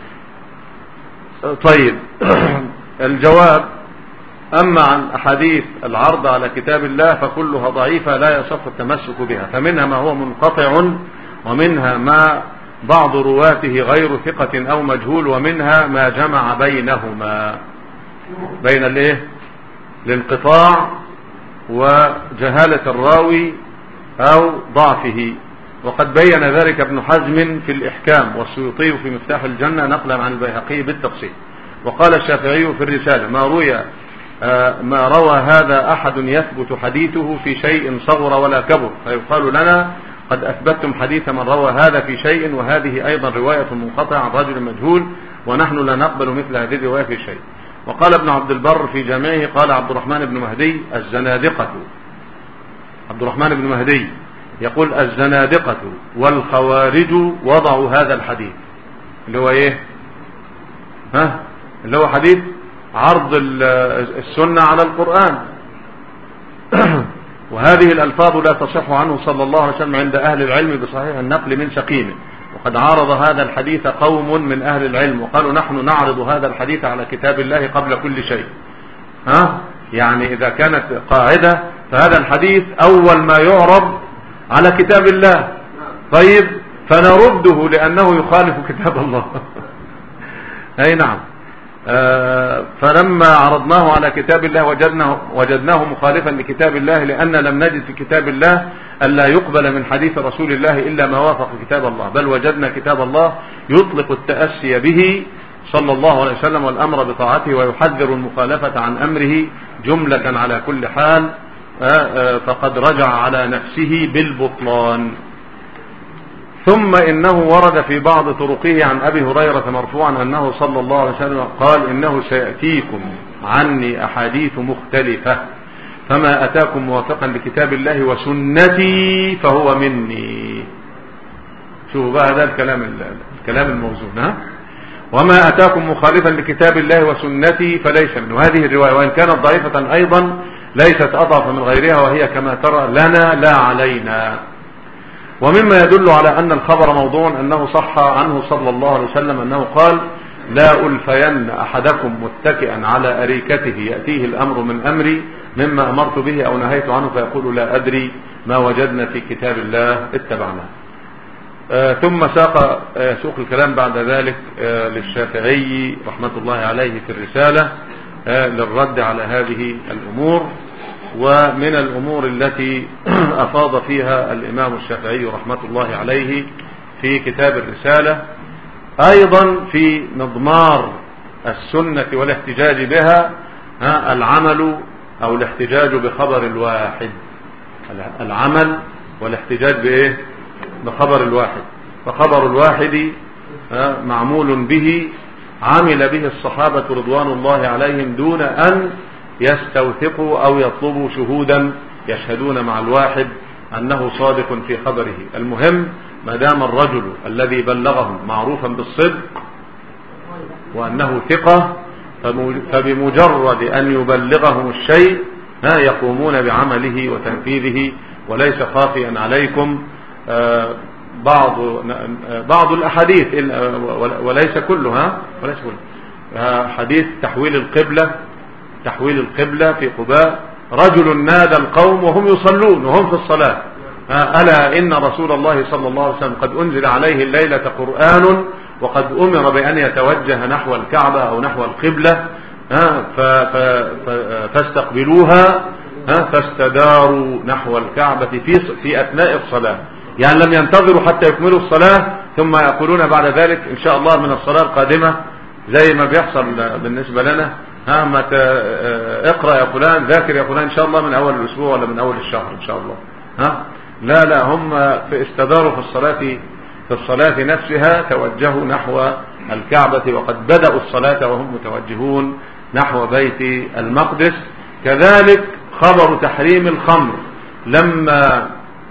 B: طيب الجواب: أما عن أحاديث العرض على كتاب الله فكلها ضعيفة لا يصح التمسك بها، فمنها ما هو منقطع، ومنها ما بعض رواته غير ثقة أو مجهول، ومنها ما جمع بينهما بين الايه الانقطاع وجهالة الراوي أو ضعفه. وقد بين ذلك ابن حزم في الإحكام والسيوطي في مفتاح الجنة نقلا عن البيهقي بالتفصيل. وقال الشافعي في الرسالة ما روي ما روى هذا أحد يثبت حديثه في شيء صغر ولا كبر، فيقال لنا قد أثبتتم حديث من روى هذا في شيء، وهذه أيضا رواية منقطعة عن رجل مجهول، ونحن لا نقبل مثل هذه الرواية في شيء. وقال ابن عبد البر في جامعه قال عبد الرحمن بن مهدي الزنادقة عبد الرحمن بن مهدي يقول الزنادقة والخوارج وضعوا هذا الحديث اللي هو ايه ها اللي هو حديث عرض السنة على القرآن. وهذه الألفاظ لا تصح عنه صلى الله عليه وسلم عند أهل العلم بصحيح النقل من سقيمه. وقد عارض هذا الحديث قوم من أهل العلم وقالوا نحن نعرض هذا الحديث على كتاب الله قبل كل شيء، ها يعني إذا كانت قاعدة فهذا الحديث أول ما يعرض على كتاب الله، طيب فنرده لأنه يخالف كتاب الله. أي نعم. آه فلما عرضناه على كتاب الله وجدناه, وجدناه مخالفا لكتاب الله، لأن لم نجد في كتاب الله ألا يقبل من حديث رسول الله إلا ما وافق كتاب الله، بل وجدنا كتاب الله يطلق التأسي به صلى الله عليه وسلم والأمر بطاعته، ويحذر المخالفة عن أمره جملة على كل حال. آه آه فقد رجع على نفسه بالبطلان. ثم إنه ورد في بعض طرقه عن أبي هريرة مرفوعا أنه صلى الله عليه وسلم قال: إنه سيأتيكم عني أحاديث مختلفة، فما أتاكم موافقا لكتاب الله وسنتي فهو مني. شوفوا بقى هذا الكلام الكلام الموزون، ها؟ وما أتاكم مخالفا لكتاب الله وسنتي فليس منه. هذه الرواية وإن كانت ضعيفة أيضا ليست أضعف من غيرها، وهي كما ترى لنا لا علينا. ومما يدل على أن الخبر موضوع أنه صح عنه صلى الله عليه وسلم أنه قال: لا ألفين أحدكم متكئا على أريكته يأتيه الأمر من أمري مما أمرت به أو نهيت عنه فيقول: لا أدري، ما وجدنا في كتاب الله اتبعناه. آه ثم ساق آه سوق الكلام بعد ذلك آه للشافعي رحمة الله عليه في الرسالة آه للرد على هذه الأمور. ومن الأمور التي أفاض فيها الإمام الشافعي رحمة الله عليه في كتاب الرسالة أيضا في مضمار السنة والاحتجاج بها العمل أو الاحتجاج بخبر الواحد. العمل والاحتجاج بإيه؟ بخبر الواحد. فخبر الواحد معمول به عمل به الصحابة رضوان الله عليهم دون أن يستوثقوا أو يطلبوا شهودا يشهدون مع الواحد أنه صادق في خبره. المهم ما دام الرجل الذي بلغهم معروفا بالصدق وأنه ثقة، فبمجرد أن يبلغهم الشيء يقومون بعمله وتنفيذه، وليس خافيا عليكم بعض بعض الأحاديث وليس كلها وليس كلها. حديث تحويل القبلة تحويل القبلة في قباء، رجل نادى القوم وهم يصلون وهم في الصلاة: ألا إن رسول الله صلى الله عليه وسلم قد أنزل عليه الليلة قرآن وقد أمر بأن يتوجه نحو الكعبة أو نحو القبلة فاستقبلوها فاستداروا نحو الكعبة في في أثناء الصلاة. يعني لم ينتظروا حتى يكملوا الصلاة ثم يقولون بعد ذلك إن شاء الله من الصلاة القادمة، زي ما بيحصل بالنسبة لنا: ها ما اقرأ يا فلان، ذاكر يا فلان، إن شاء الله من أول الأسبوع ولا من أول الشهر إن شاء الله. ها لا لا هم في استداروا في الصلاة في الصلاة نفسها توجهوا نحو الكعبة، وقد بدأوا الصلاة وهم متوجهون نحو بيت المقدس. كذلك خبر تحريم الخمر، لما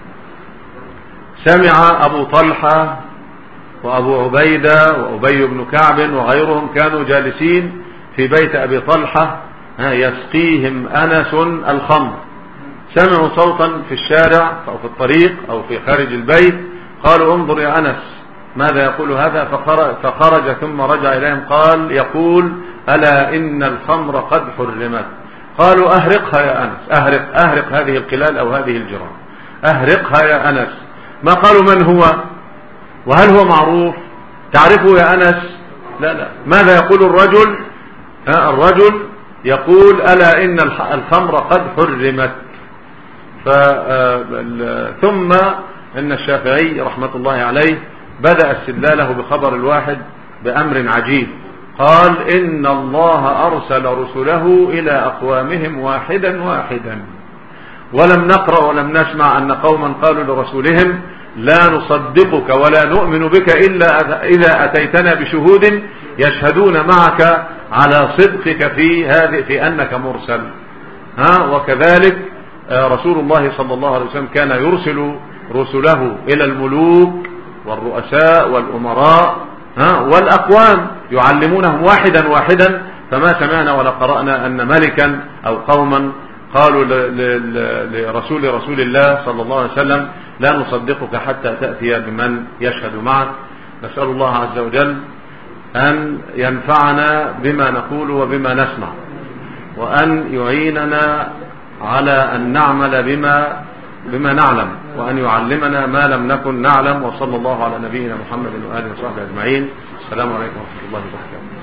B: سمع أبو طلحة وأبو عبيدة وأبي بن كعب وغيرهم كانوا جالسين في بيت أبي طلحة يسقيهم أنس الخمر، سمعوا صوتا في الشارع أو في الطريق أو في خارج البيت، قالوا: انظر يا أنس ماذا يقول هذا؟ فخرج ثم رجع إليهم قال يقول: ألا إن الخمر قد حرمت. قالوا: أهرقها يا أنس، أهرق, أهرق هذه القلال أو هذه الجرام، أهرقها يا أنس. ما قالوا من هو وهل هو معروف تعرفه يا أنس؟ لا لا. ماذا يقول الرجل؟ الرجل يقول: ألا إن الخمر قد حرمت. ثم إن الشافعي رحمة الله عليه بدأ استدلاله بخبر الواحد بأمر عجيب، قال: إن الله أرسل رسله إلى أقوامهم واحدا واحدا، ولم نقرأ ولم نسمع أن قوما قالوا لرسولهم: لا نصدقك ولا نؤمن بك إلا إذا أتيتنا بشهود يشهدون معك على صدقك في هذه في أنك مرسل. ها وكذلك رسول الله صلى الله عليه وسلم كان يرسل رسله إلى الملوك والرؤساء والأمراء ها والأقوام يعلمونهم واحدا واحدا، فما سمعنا ولا قرأنا أن ملكا أو قوما قالوا لرسول رسول الله صلى الله عليه وسلم: لا نصدقك حتى تأتي بمن يشهد معك. نسأل الله عز وجل أن ينفعنا بما نقول وبما نسمع. وأن يعيننا على أن نعمل بما بما نعلم، وأن يعلمنا ما لم نكن نعلم. وصلى الله على نبينا محمد وآله وصحبه أجمعين. السلام عليكم ورحمة الله وبركاته.